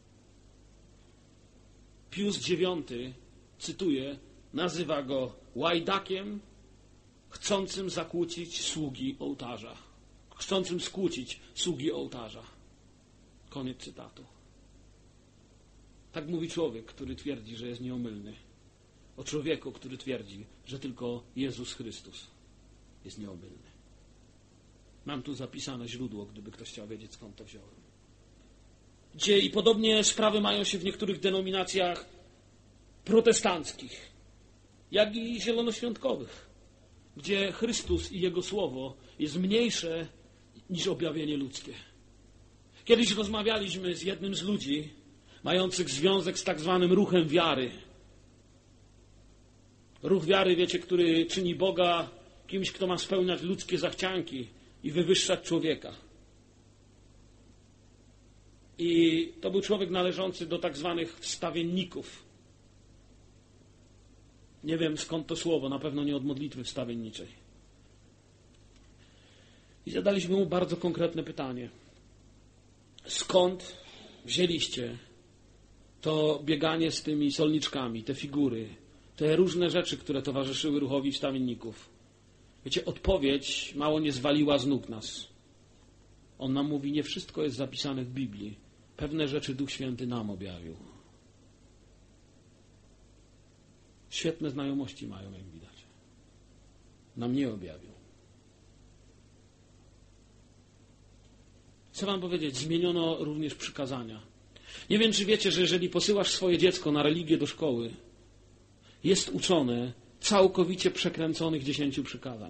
A: Pius dziewiąty, cytuję, nazywa go łajdakiem chcącym zakłócić sługi ołtarza. Chcącym skłócić sługi ołtarza. Koniec cytatu. Tak mówi człowiek, który twierdzi, że jest nieomylny. O człowieku, który twierdzi, że tylko Jezus Chrystus jest nieomylny. Mam tu zapisane źródło, gdyby ktoś chciał wiedzieć, skąd to wziąłem. Gdzie i podobnie sprawy mają się w niektórych denominacjach protestanckich, jak i zielonoświątkowych, gdzie Chrystus i Jego Słowo jest mniejsze niż objawienie ludzkie. Kiedyś rozmawialiśmy z jednym z ludzi mających związek z tak zwanym ruchem wiary. Ruch wiary, wiecie, który czyni Boga kimś, kto ma spełniać ludzkie zachcianki, i wywyższać człowieka. I to był człowiek należący do tak zwanych wstawienników. Nie wiem skąd to słowo, na pewno nie od modlitwy wstawienniczej. I zadaliśmy mu bardzo konkretne pytanie. Skąd wzięliście to bieganie z tymi solniczkami, te figury, te różne rzeczy, które towarzyszyły ruchowi wstawienników? Wiecie, odpowiedź mało nie zwaliła z nóg nas. On nam mówi, nie wszystko jest zapisane w Biblii. Pewne rzeczy Duch Święty nam objawił. Świetne znajomości mają, jak widać. Nam nie objawił. Chcę wam powiedzieć, zmieniono również przykazania. Nie wiem, czy wiecie, że jeżeli posyłasz swoje dziecko na religię do szkoły, jest uczone całkowicie przekręconych dziesięciu przykazań.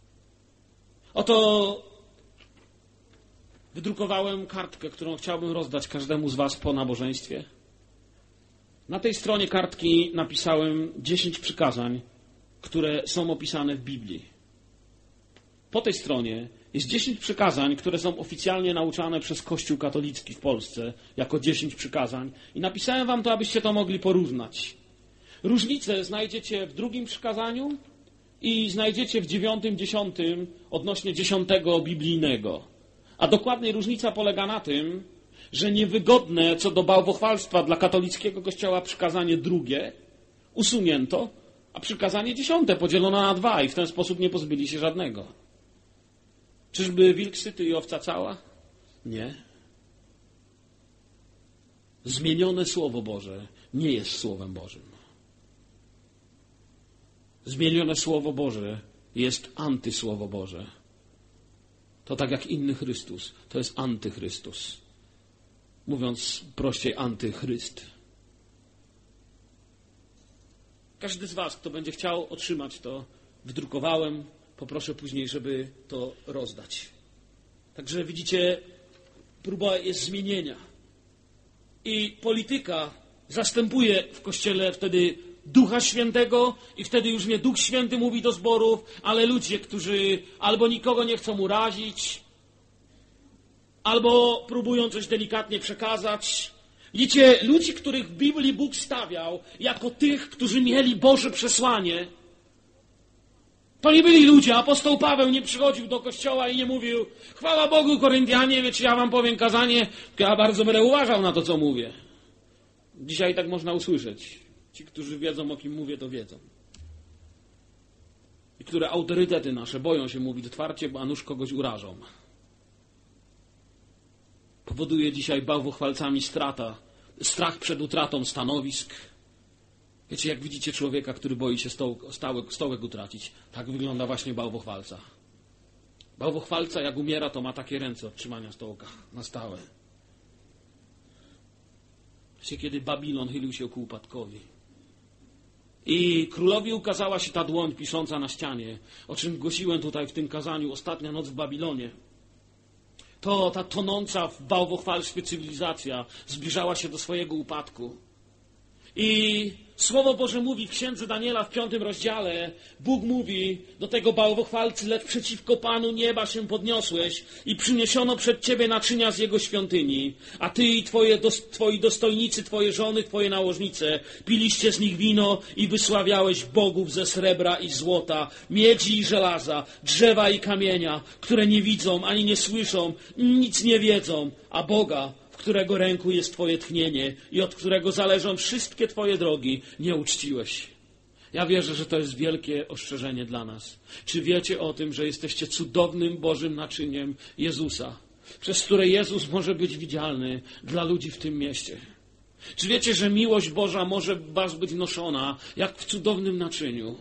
A: Oto wydrukowałem kartkę, którą chciałbym rozdać każdemu z was po nabożeństwie. Na tej stronie kartki napisałem dziesięć przykazań, które są opisane w Biblii. Po tej stronie jest dziesięć przykazań, które są oficjalnie nauczane przez Kościół katolicki w Polsce jako dziesięć przykazań i napisałem wam to, abyście to mogli porównać. Różnice znajdziecie w drugim przykazaniu i znajdziecie w dziewiątym, dziesiątym odnośnie dziesiątego biblijnego. A dokładniej różnica polega na tym, że niewygodne co do bałwochwalstwa dla katolickiego kościoła przykazanie drugie usunięto, a przykazanie dziesiąte podzielono na dwa i w ten sposób nie pozbyli się żadnego. Czyżby wilk syty i owca cała? Nie. Zmienione Słowo Boże nie jest Słowem Bożym. Zmienione Słowo Boże jest antysłowo Boże. To tak jak inny Chrystus, to jest antychrystus. Mówiąc prościej, antychryst. Każdy z was, kto będzie chciał otrzymać to, wydrukowałem, poproszę później, żeby to rozdać. Także widzicie, próba jest zmienienia. I polityka zastępuje w Kościele wtedy Ducha Świętego i wtedy już nie Duch Święty mówi do zborów, ale ludzie, którzy albo nikogo nie chcą urazić, albo próbują coś delikatnie przekazać. Widzicie, ludzi, których w Biblii Bóg stawiał jako tych, którzy mieli Boże przesłanie, to nie byli ludzie. Apostoł Paweł nie przychodził do kościoła i nie mówił: chwała Bogu, Koryntianie, wiecie, ja wam powiem kazanie, ja bardzo będę uważał na to, co mówię. Dzisiaj tak można usłyszeć. Ci, którzy wiedzą, o kim mówię, to wiedzą. I które autorytety nasze boją się mówić otwarcie, bo a nuż kogoś urażą. Powoduje dzisiaj bałwochwalcami strata, strach przed utratą stanowisk. Wiecie, jak widzicie człowieka, który boi się stołek, stołek, stołek utracić, tak wygląda właśnie bałwochwalca. Bałwochwalca, jak umiera, to ma takie ręce od trzymania stołka na stałe. Wiecie, kiedy Babilon chylił się ku upadkowi i królowi ukazała się ta dłoń pisząca na ścianie, o czym głosiłem tutaj w tym kazaniu, Ostatnia noc w Babilonie, to ta tonąca w bałwochwalstwie cywilizacja zbliżała się do swojego upadku. I Słowo Boże mówi w Księdze Daniela w piątym rozdziale, Bóg mówi do tego bałwochwalcy: lecz przeciwko Panu nieba się podniosłeś i przyniesiono przed Ciebie naczynia z Jego świątyni, a Ty i twoje, Twoi dostojnicy, Twoje żony, Twoje nałożnice piliście z nich wino i wysławiałeś bogów ze srebra i złota, miedzi i żelaza, drzewa i kamienia, które nie widzą ani nie słyszą, nic nie wiedzą, a Boga, w którego ręku jest Twoje tchnienie i od którego zależą wszystkie Twoje drogi, nie uczciłeś. Ja wierzę, że to jest wielkie ostrzeżenie dla nas. Czy wiecie o tym, że jesteście cudownym Bożym naczyniem Jezusa, przez które Jezus może być widzialny dla ludzi w tym mieście? Czy wiecie, że miłość Boża może w was być noszona jak w cudownym naczyniu?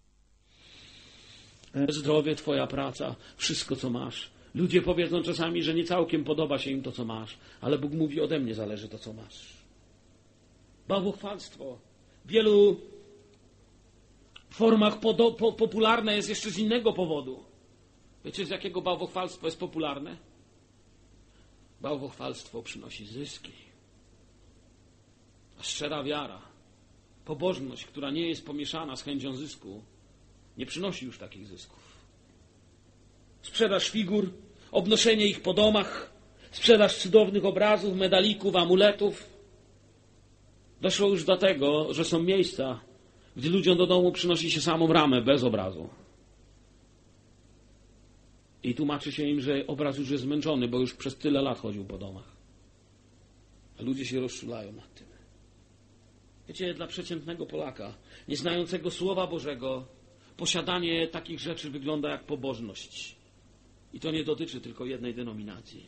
A: Zdrowie, Twoja praca, wszystko co masz. Ludzie powiedzą czasami, że nie całkiem podoba się im to, co masz, ale Bóg mówi: ode mnie zależy to, co masz. Bałwochwalstwo w wielu formach podo- po- popularne jest jeszcze z innego powodu. Wiecie, z jakiego bałwochwalstwo jest popularne? Bałwochwalstwo przynosi zyski. A szczera wiara, pobożność, która nie jest pomieszana z chęcią zysku, nie przynosi już takich zysków. sprzedaż figur, obnoszenie ich po domach, sprzedaż cudownych obrazów, medalików, amuletów. Doszło już do tego, że są miejsca, gdzie ludziom do domu przynosi się samą ramę bez obrazu. I tłumaczy się im, że obraz już jest zmęczony, bo już przez tyle lat chodził po domach. A ludzie się rozczulają nad tym. Wiecie, dla przeciętnego Polaka, nieznającego Słowa Bożego, posiadanie takich rzeczy wygląda jak pobożność. I to nie dotyczy tylko jednej denominacji.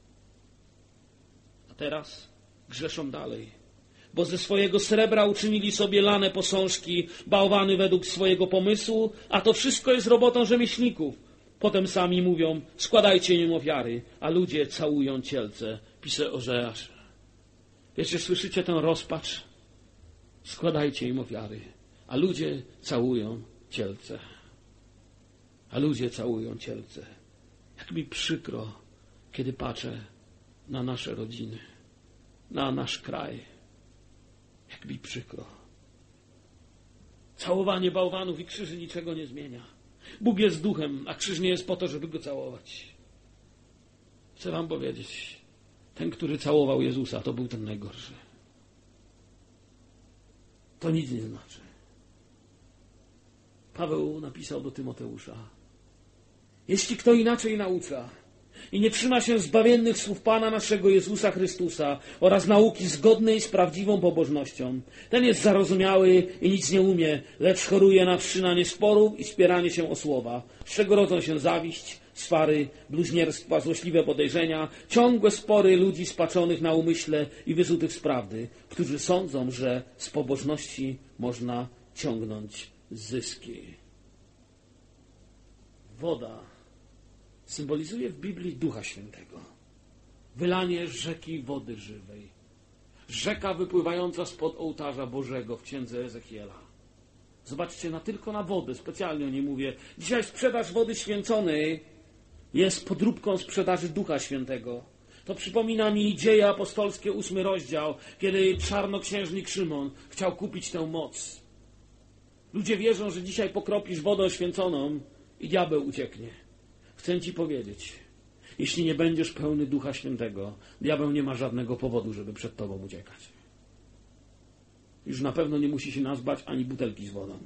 A: A teraz grzeszą dalej, bo ze swojego srebra uczynili sobie lane posążki, bałwany według swojego pomysłu, a to wszystko jest robotą rzemieślników. Potem sami mówią, składajcie im ofiary, a ludzie całują cielce, pisze Ozeasz. Wiecie, słyszycie tę rozpacz? Składajcie im ofiary, a ludzie całują cielce. A ludzie całują cielce. Jak mi przykro, kiedy patrzę na nasze rodziny, na nasz kraj. Jak mi przykro. Całowanie bałwanów i krzyży niczego nie zmienia. Bóg jest duchem, a krzyż nie jest po to, żeby go całować. Chcę wam powiedzieć, ten, który całował Jezusa, to był ten najgorszy. To nic nie znaczy. Paweł napisał do Tymoteusza: jeśli kto inaczej naucza i nie trzyma się zbawiennych słów Pana naszego Jezusa Chrystusa oraz nauki zgodnej z prawdziwą pobożnością, ten jest zarozumiały i nic nie umie, lecz choruje na wszczynanie sporów i spieranie się o słowa, z czego rodzą się zawiść, swary, bluźnierstwa, złośliwe podejrzenia, ciągłe spory ludzi spaczonych na umyśle i wyzutych z prawdy, którzy sądzą, że z pobożności można ciągnąć zyski. Woda symbolizuje w Biblii Ducha Świętego. Wylanie rzeki wody żywej. Rzeka wypływająca spod ołtarza Bożego w księdze Ezechiela. Zobaczcie, na tylko na wodę, specjalnie o niej mówię. Dzisiaj sprzedaż wody święconej jest podróbką sprzedaży Ducha Świętego. To przypomina mi Dzieje Apostolskie, ósmy rozdział, kiedy czarnoksiężnik Szymon chciał kupić tę moc. Ludzie wierzą, że dzisiaj pokropisz wodę święconą i diabeł ucieknie. Chcę ci powiedzieć, jeśli nie będziesz pełny Ducha Świętego, diabeł nie ma żadnego powodu, żeby przed tobą uciekać. Już na pewno nie musi się nas bać ani butelki z wodą.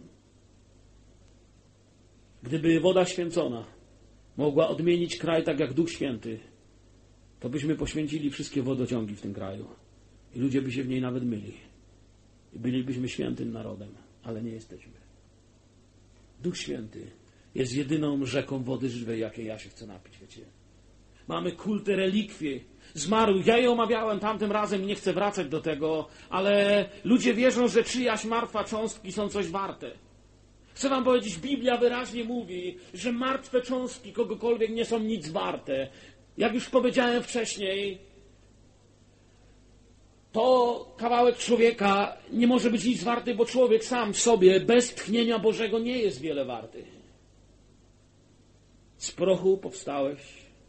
A: Gdyby woda święcona mogła odmienić kraj tak jak Duch Święty, to byśmy poświęcili wszystkie wodociągi w tym kraju. I ludzie by się w niej nawet myli. I bylibyśmy świętym narodem, ale nie jesteśmy. Duch Święty jest jedyną rzeką wody żywej, jakiej ja się chcę napić, wiecie. Mamy kulty relikwie zmarłych. Ja je omawiałem tamtym razem i nie chcę wracać do tego, ale ludzie wierzą, że czyjaś martwa cząstki są coś warte. Chcę wam powiedzieć, Biblia wyraźnie mówi, że martwe cząstki kogokolwiek nie są nic warte. Jak już powiedziałem wcześniej, to kawałek człowieka nie może być nic warty, bo człowiek sam w sobie bez tchnienia Bożego nie jest wiele warty. Z prochu powstałeś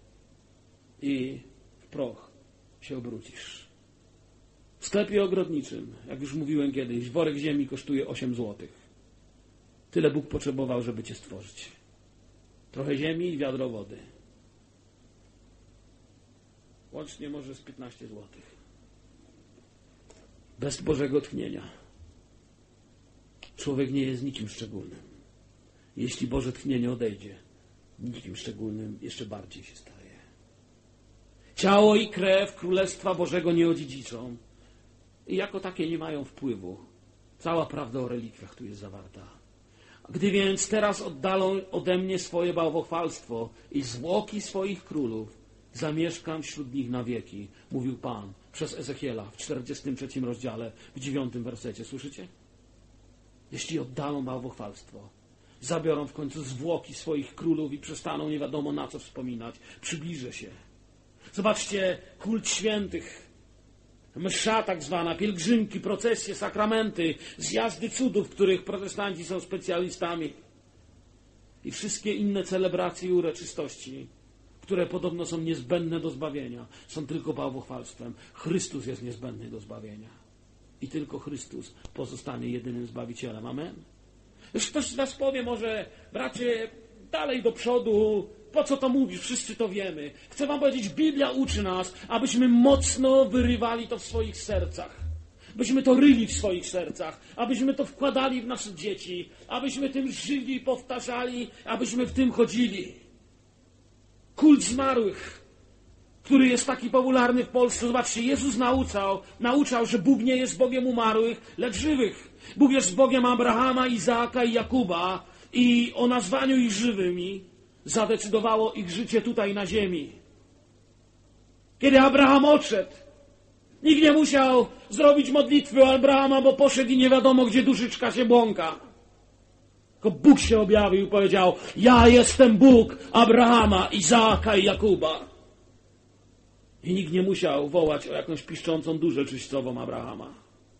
A: i w proch się obrócisz. W sklepie ogrodniczym, jak już mówiłem kiedyś, worek ziemi kosztuje osiem złotych. Tyle Bóg potrzebował, żeby cię stworzyć. Trochę ziemi i wiadro wody. Łącznie może z piętnaście złotych. Bez Bożego tchnienia człowiek nie jest nikim szczególnym. Jeśli Boże tchnienie odejdzie, nikim szczególnym jeszcze bardziej się staje. Ciało i krew Królestwa Bożego nie odziedziczą i jako takie nie mają wpływu. Cała prawda o relikwiach tu jest zawarta. Gdy więc teraz oddalą ode mnie swoje bałwochwalstwo i zwłoki swoich królów, zamieszkam wśród nich na wieki, mówił Pan przez Ezechiela w czterdziestym trzecim rozdziale, w dziewiątym wersecie. Słyszycie? Jeśli oddalą bałwochwalstwo, zabiorą w końcu zwłoki swoich królów i przestaną nie wiadomo na co wspominać, przybliżę się. Zobaczcie, kult świętych, msza tak zwana, pielgrzymki, procesje, sakramenty, zjazdy cudów, w których protestanci są specjalistami i wszystkie inne celebracje i uroczystości, które podobno są niezbędne do zbawienia, są tylko bałwochwalstwem. Chrystus jest niezbędny do zbawienia i tylko Chrystus pozostanie jedynym Zbawicielem. Amen? Już ktoś z was powie może, bracie, dalej do przodu. Po co to mówisz? Wszyscy to wiemy. Chcę wam powiedzieć, Biblia uczy nas, abyśmy mocno wyrywali to w swoich sercach. Byśmy to ryli w swoich sercach, abyśmy to wkładali w nasze dzieci, abyśmy tym żyli i powtarzali, abyśmy w tym chodzili. Kult zmarłych, który jest taki popularny w Polsce. Zobaczcie, Jezus nauczał, nauczał, że Bóg nie jest Bogiem umarłych, lecz żywych. Bóg jest Bogiem Abrahama, Izaaka i Jakuba i o nazwaniu ich żywymi zadecydowało ich życie tutaj na ziemi. Kiedy Abraham odszedł, nikt nie musiał zrobić modlitwy o Abrahama, bo poszedł i nie wiadomo, gdzie duszyczka się błąka. Tylko Bóg się objawił i powiedział, ja jestem Bóg Abrahama, Izaaka i Jakuba. I nikt nie musiał wołać o jakąś piszczącą duszę czyścową Abrahama.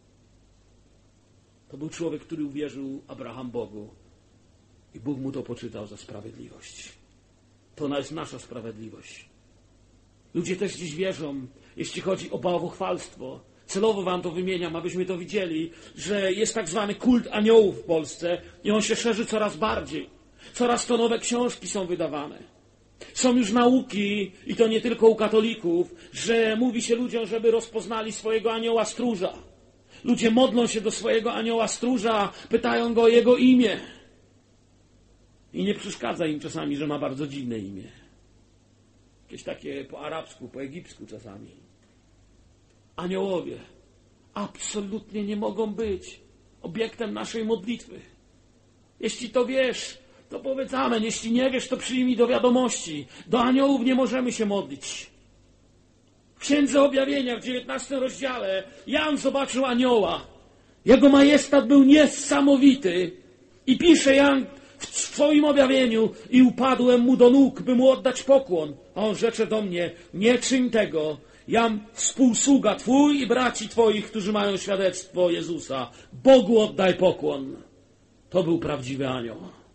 A: To był człowiek, który uwierzył Abraham Bogu. I Bóg mu to poczytał za sprawiedliwość. To jest nasza sprawiedliwość. Ludzie też dziś wierzą, jeśli chodzi o bałwochwalstwo. Celowo wam to wymieniam, abyśmy to widzieli, że jest tak zwany kult aniołów w Polsce i on się szerzy coraz bardziej. Coraz to nowe książki są wydawane. Są już nauki, i to nie tylko u katolików, że mówi się ludziom, żeby rozpoznali swojego anioła stróża. Ludzie modlą się do swojego anioła stróża, pytają go o jego imię. I nie przeszkadza im czasami, że ma bardzo dziwne imię. Jakieś takie po arabsku, po egipsku czasami. Aniołowie absolutnie nie mogą być obiektem naszej modlitwy. Jeśli to wiesz, to powiedz amen. Jeśli nie wiesz, to przyjmij do wiadomości. Do aniołów nie możemy się modlić. W Księdze Objawienia w dziewiętnastym rozdziale Jan zobaczył anioła. Jego majestat był niesamowity. I pisze Jan w swoim objawieniu i upadłem mu do nóg, by mu oddać pokłon. A on rzecze do mnie, nie czyń tego. Jam współsługa Twój i braci Twoich, którzy mają świadectwo Jezusa. Bogu oddaj pokłon. To był prawdziwy anioł.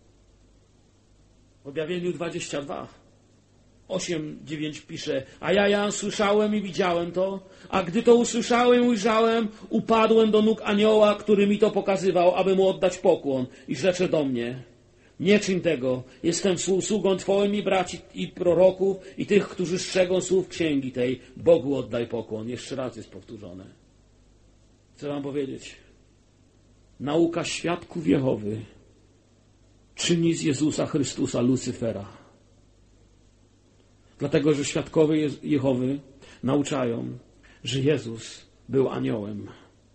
A: W objawieniu dwadzieścia dwa, osiem, dziewięć pisze, a ja, Jan, słyszałem i widziałem to, a gdy to usłyszałem i ujrzałem, upadłem do nóg anioła, który mi to pokazywał, aby mu oddać pokłon. I rzecze do mnie, nie czyń tego, jestem współsługą Twoim i braci i proroków i tych, którzy strzegą słów księgi tej. Bogu oddaj pokłon. Jeszcze raz jest powtórzone. Chcę wam powiedzieć, nauka świadków Jehowy czyni z Jezusa Chrystusa Lucyfera. Dlatego, że świadkowie Jehowy nauczają, że Jezus był aniołem.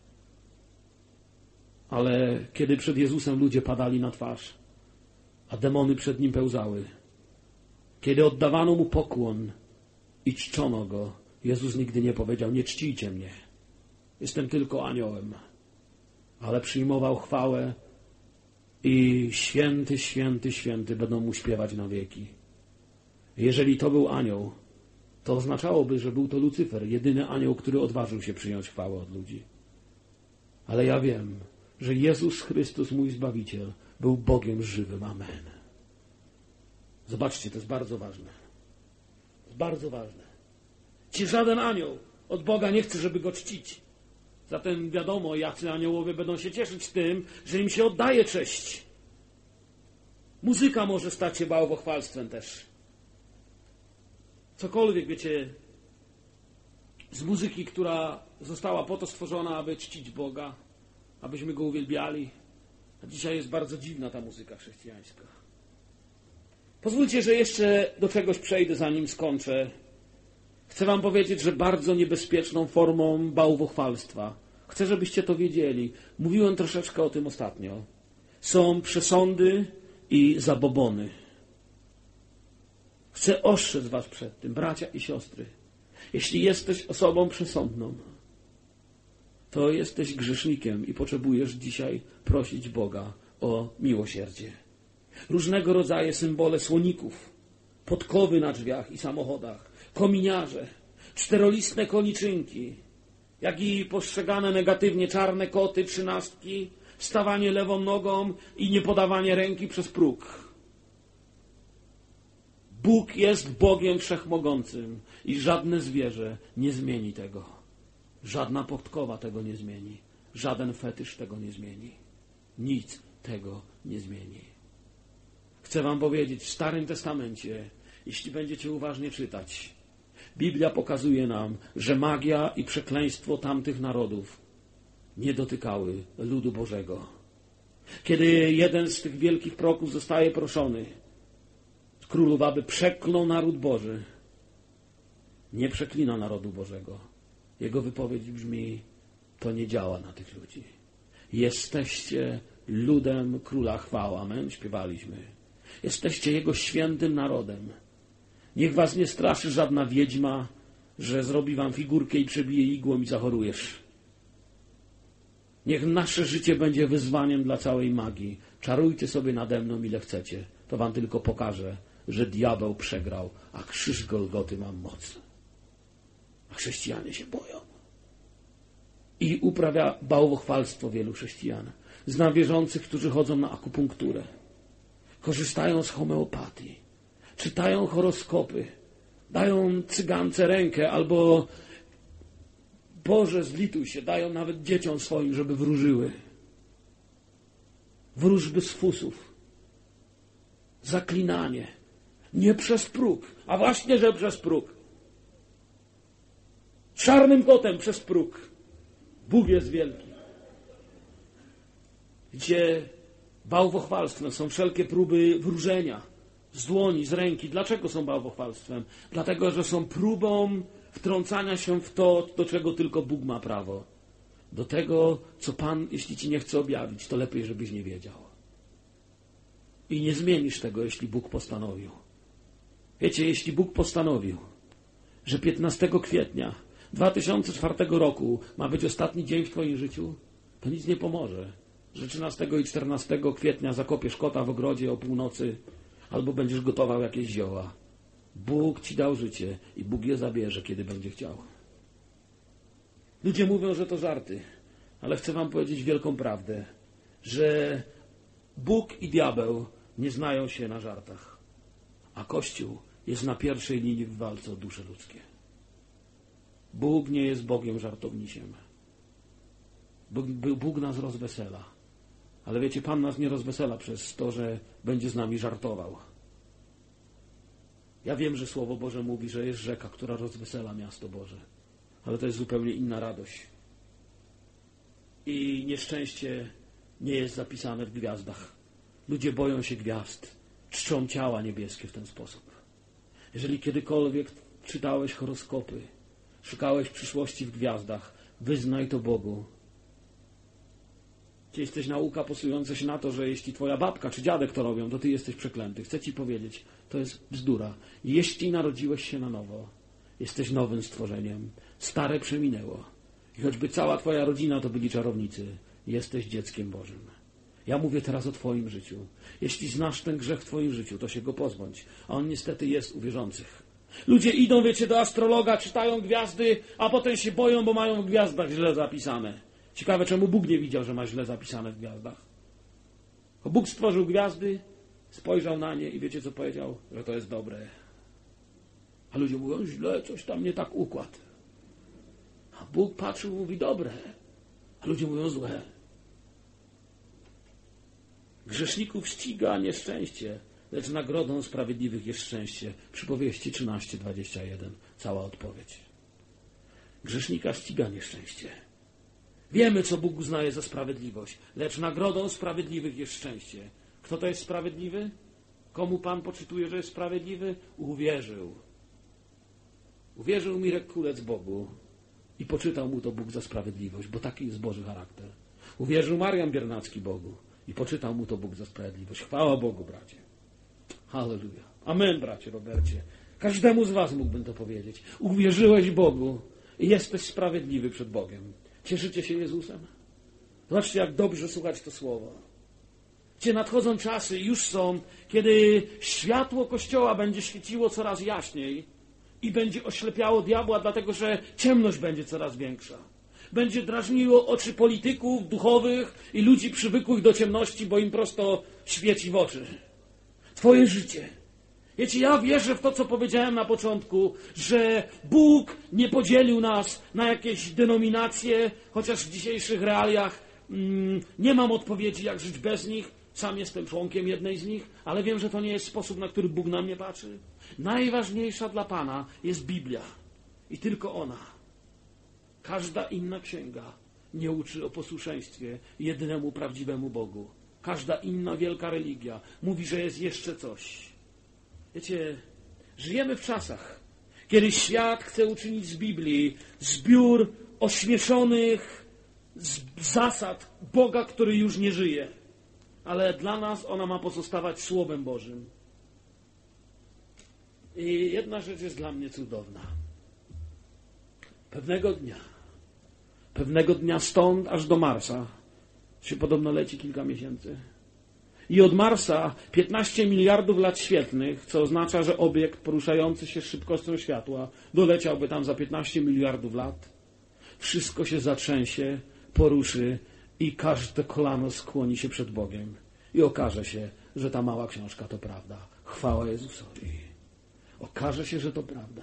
A: Ale kiedy przed Jezusem ludzie padali na twarz, a demony przed Nim pełzały, kiedy oddawano Mu pokłon i czczono Go, Jezus nigdy nie powiedział, nie czcijcie mnie, jestem tylko aniołem. Ale przyjmował chwałę i święty, święty, święty będą Mu śpiewać na wieki. Jeżeli to był anioł, to oznaczałoby, że był to Lucyfer, jedyny anioł, który odważył się przyjąć chwałę od ludzi. Ale ja wiem, że Jezus Chrystus, mój Zbawiciel, był Bogiem żywym. Amen. Zobaczcie, to jest bardzo ważne. To jest bardzo ważne. Ci żaden anioł od Boga nie chce, żeby Go czcić. Zatem wiadomo, jacy aniołowie będą się cieszyć tym, że im się oddaje cześć. Muzyka może stać się bałwochwalstwem też. Cokolwiek, wiecie, z muzyki, która została po to stworzona, aby czcić Boga, abyśmy Go uwielbiali. A dzisiaj jest bardzo dziwna ta muzyka chrześcijańska. Pozwólcie, że jeszcze do czegoś przejdę, zanim skończę. Chcę wam powiedzieć, że bardzo niebezpieczną formą bałwochwalstwa, chcę, żebyście to wiedzieli, mówiłem troszeczkę o tym ostatnio, są przesądy i zabobony. Chcę ostrzec was przed tym, bracia i siostry. Jeśli jesteś osobą przesądną, to jesteś grzesznikiem i potrzebujesz dzisiaj prosić Boga o miłosierdzie. Różnego rodzaju symbole słoników, podkowy na drzwiach i samochodach, kominiarze, czterolistne koniczynki, jak i postrzegane negatywnie czarne koty, trzynastki, stawanie lewą nogą i niepodawanie ręki przez próg. Bóg jest Bogiem Wszechmogącym i żadne zwierzę nie zmieni tego. Żadna podkowa tego nie zmieni. Żaden fetysz tego nie zmieni. Nic tego nie zmieni. Chcę wam powiedzieć, w Starym Testamencie, jeśli będziecie uważnie czytać, Biblia pokazuje nam, że magia i przekleństwo tamtych narodów nie dotykały ludu Bożego. Kiedy jeden z tych wielkich proroków zostaje proszony, królów, aby przeklął naród Boży, nie przeklina narodu Bożego. Jego wypowiedź brzmi, to nie działa na tych ludzi. Jesteście ludem Króla Chwał. Amen. Śpiewaliśmy. Jesteście Jego świętym narodem. Niech was nie straszy żadna wiedźma, że zrobi wam figurkę i przebije igłą i zachorujesz. Niech nasze życie będzie wyzwaniem dla całej magii. Czarujcie sobie nade mną ile chcecie. To wam tylko pokaże, że diabeł przegrał, a krzyż Golgoty ma moc. A chrześcijanie się boją. I uprawia bałwochwalstwo wielu chrześcijan. Znam wierzących, którzy chodzą na akupunkturę. Korzystają z homeopatii. Czytają horoskopy. Dają cygance rękę albo Boże, zlituj się, dają nawet dzieciom swoim, żeby wróżyły. Wróżby z fusów. Zaklinanie. Nie przez próg, a właśnie, że przez próg. Czarnym kotem przez próg. Bóg jest wielki. Gdzie bałwochwalstwem są wszelkie próby wróżenia z dłoni, z ręki. Dlaczego są bałwochwalstwem? Dlatego, że są próbą wtrącania się w to, do czego tylko Bóg ma prawo. Do tego, co Pan, jeśli ci nie chce objawić, to lepiej, żebyś nie wiedział. I nie zmienisz tego, jeśli Bóg postanowił. Wiecie, jeśli Bóg postanowił, że piętnastego kwietnia dwa tysiące czwartego roku ma być ostatni dzień w twoim życiu, to nic nie pomoże, że trzynastego i czternastego kwietnia zakopiesz kota w ogrodzie o północy albo będziesz gotował jakieś zioła. Bóg ci dał życie i Bóg je zabierze, kiedy będzie chciał. Ludzie mówią, że to żarty, ale chcę wam powiedzieć wielką prawdę, że Bóg i diabeł nie znają się na żartach, a Kościół jest na pierwszej linii w walce o dusze ludzkie. Bóg nie jest Bogiem żartownisiem. Bóg, Bóg nas rozwesela. Ale wiecie, Pan nas nie rozwesela przez to, że będzie z nami żartował. Ja wiem, że Słowo Boże mówi, że jest rzeka, która rozwesela miasto Boże. Ale to jest zupełnie inna radość. I nieszczęście nie jest zapisane w gwiazdach. Ludzie boją się gwiazd. Czczą ciała niebieskie w ten sposób. Jeżeli kiedykolwiek czytałeś horoskopy, szukałeś przyszłości w gwiazdach, wyznaj to Bogu. Czy jesteś nauka posująca się na to, że jeśli twoja babka czy dziadek to robią, to ty jesteś przeklęty. Chcę ci powiedzieć, to jest bzdura. Jeśli narodziłeś się na nowo, jesteś nowym stworzeniem. Stare przeminęło. I choćby cała twoja rodzina to byli czarownicy, jesteś dzieckiem Bożym. Ja mówię teraz o twoim życiu. Jeśli znasz ten grzech w twoim życiu, to się go pozbądź. A on niestety jest u wierzących. Ludzie idą, wiecie, do astrologa, czytają gwiazdy, a potem się boją, bo mają w gwiazdach źle zapisane. Ciekawe, czemu Bóg nie widział, że ma źle zapisane w gwiazdach. Bo Bóg stworzył gwiazdy, spojrzał na nie i wiecie, co powiedział? Że to jest dobre. A ludzie mówią, źle, coś tam nie tak układ. A Bóg patrzył, mówi, dobre. A ludzie mówią, złe. Grzeszników ściga nieszczęście, lecz nagrodą sprawiedliwych jest szczęście. Przypowieści trzynaście, dwadzieścia jeden. Cała odpowiedź. Grzesznika ściga nieszczęście. Wiemy, co Bóg uznaje za sprawiedliwość, lecz nagrodą sprawiedliwych jest szczęście. Kto to jest sprawiedliwy? Komu Pan poczytuje, że jest sprawiedliwy? Uwierzył. Uwierzył Mirek Kulec Bogu i poczytał mu to Bóg za sprawiedliwość, bo taki jest Boży charakter. Uwierzył Marian Biernacki Bogu i poczytał mu to Bóg za sprawiedliwość. Chwała Bogu, bracie. Halleluja. Amen, bracie Robercie. Każdemu z was mógłbym to powiedzieć. Uwierzyłeś Bogu i jesteś sprawiedliwy przed Bogiem. Cieszycie się Jezusem? Zobaczcie, jak dobrze słuchać to słowo. Gdzie nadchodzą czasy, już są, kiedy światło Kościoła będzie świeciło coraz jaśniej i będzie oślepiało diabła, dlatego że ciemność będzie coraz większa. Będzie drażniło oczy polityków, duchowych i ludzi przywykłych do ciemności, bo im prosto świeci w oczy. Twoje życie. Wiecie, ja wierzę w to, co powiedziałem na początku, że Bóg nie podzielił nas na jakieś denominacje, chociaż w dzisiejszych realiach mm, nie mam odpowiedzi, jak żyć bez nich. Sam jestem członkiem jednej z nich, ale wiem, że to nie jest sposób, na który Bóg na mnie patrzy. Najważniejsza dla Pana jest Biblia. I tylko ona. Każda inna księga nie uczy o posłuszeństwie jedynemu prawdziwemu Bogu. Każda inna wielka religia mówi, że jest jeszcze coś. Wiecie, żyjemy w czasach, kiedy świat chce uczynić z Biblii zbiór ośmieszonych zasad Boga, który już nie żyje. Ale dla nas ona ma pozostawać Słowem Bożym. I jedna rzecz jest dla mnie cudowna. Pewnego dnia, pewnego dnia stąd aż do Marsa się podobno leci kilka miesięcy. I od Marsa piętnaście miliardów lat świetlnych, co oznacza, że obiekt poruszający się z szybkością światła doleciałby tam za piętnaście miliardów lat. Wszystko się zatrzęsie, poruszy i każde kolano skłoni się przed Bogiem. I okaże się, że ta mała książka to prawda. Chwała Jezusowi. Okaże się, że to prawda.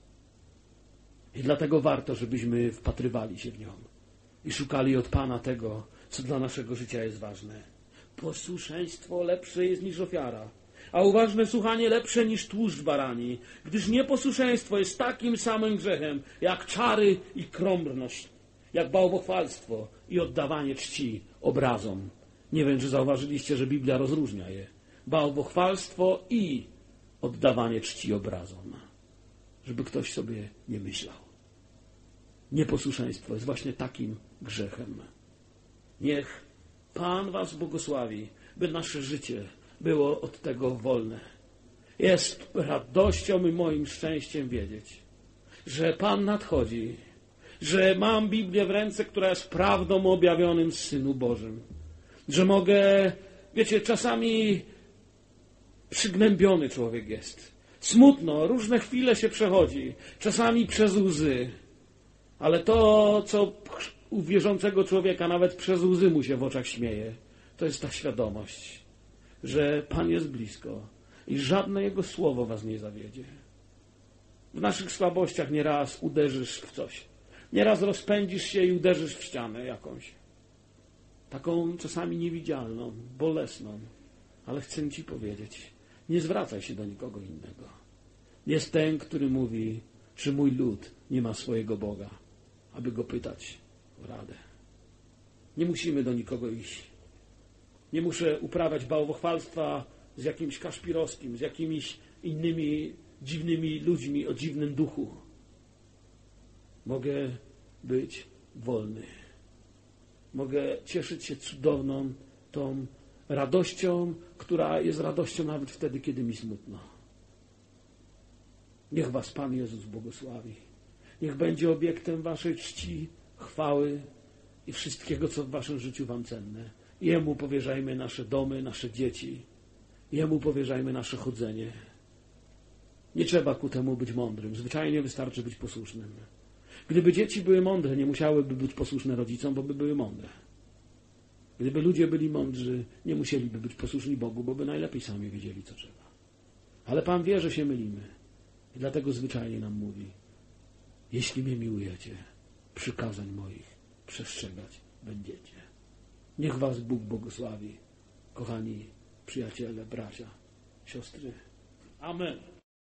A: I dlatego warto, żebyśmy wpatrywali się w nią i szukali od Pana tego, co dla naszego życia jest ważne. Posłuszeństwo lepsze jest niż ofiara, a uważne słuchanie lepsze niż tłuszcz barani, gdyż nieposłuszeństwo jest takim samym grzechem, jak czary i krąbrność, jak bałwochwalstwo i oddawanie czci obrazom. Nie wiem, czy zauważyliście, że Biblia rozróżnia je. Bałwochwalstwo i oddawanie czci obrazom. Żeby ktoś sobie nie myślał. Nieposłuszeństwo jest właśnie takim grzechem. Niech Pan was błogosławi, by nasze życie było od tego wolne. Jest radością i moim szczęściem wiedzieć, że Pan nadchodzi, że mam Biblię w ręce, która jest prawdą objawionym w Synu Bożym. Że mogę, wiecie, czasami przygnębiony człowiek jest. Smutno, różne chwile się przechodzi, czasami przez łzy. Ale to, co u wierzącego człowieka nawet przez łzy mu się w oczach śmieje, to jest ta świadomość, że Pan jest blisko i żadne Jego słowo was nie zawiedzie. W naszych słabościach nieraz uderzysz w coś. Nieraz rozpędzisz się i uderzysz w ścianę jakąś. Taką czasami niewidzialną, bolesną. Ale chcę ci powiedzieć, nie zwracaj się do nikogo innego. Jest ten, który mówi, czy mój lud nie ma swojego Boga, aby go pytać o radę. Nie musimy do nikogo iść. Nie muszę uprawiać bałwochwalstwa z jakimś Kaszpirowskim, z jakimiś innymi dziwnymi ludźmi o dziwnym duchu. Mogę być wolny. Mogę cieszyć się cudowną tą radością, która jest radością nawet wtedy, kiedy mi smutno. Niech was Pan Jezus błogosławi. Niech będzie obiektem waszej czci, chwały i wszystkiego, co w waszym życiu wam cenne. Jemu powierzajmy nasze domy, nasze dzieci. Jemu powierzajmy nasze chodzenie. Nie trzeba ku temu być mądrym. Zwyczajnie wystarczy być posłusznym. Gdyby dzieci były mądre, nie musiałyby być posłuszne rodzicom, bo by były mądre. Gdyby ludzie byli mądrzy, nie musieliby być posłuszni Bogu, bo by najlepiej sami wiedzieli, co trzeba. Ale Pan wie, że się mylimy. I dlatego zwyczajnie nam mówi: jeśli mnie miłujecie, przykazań moich przestrzegać będziecie. Niech was Bóg błogosławi, kochani przyjaciele, bracia, siostry. Amen.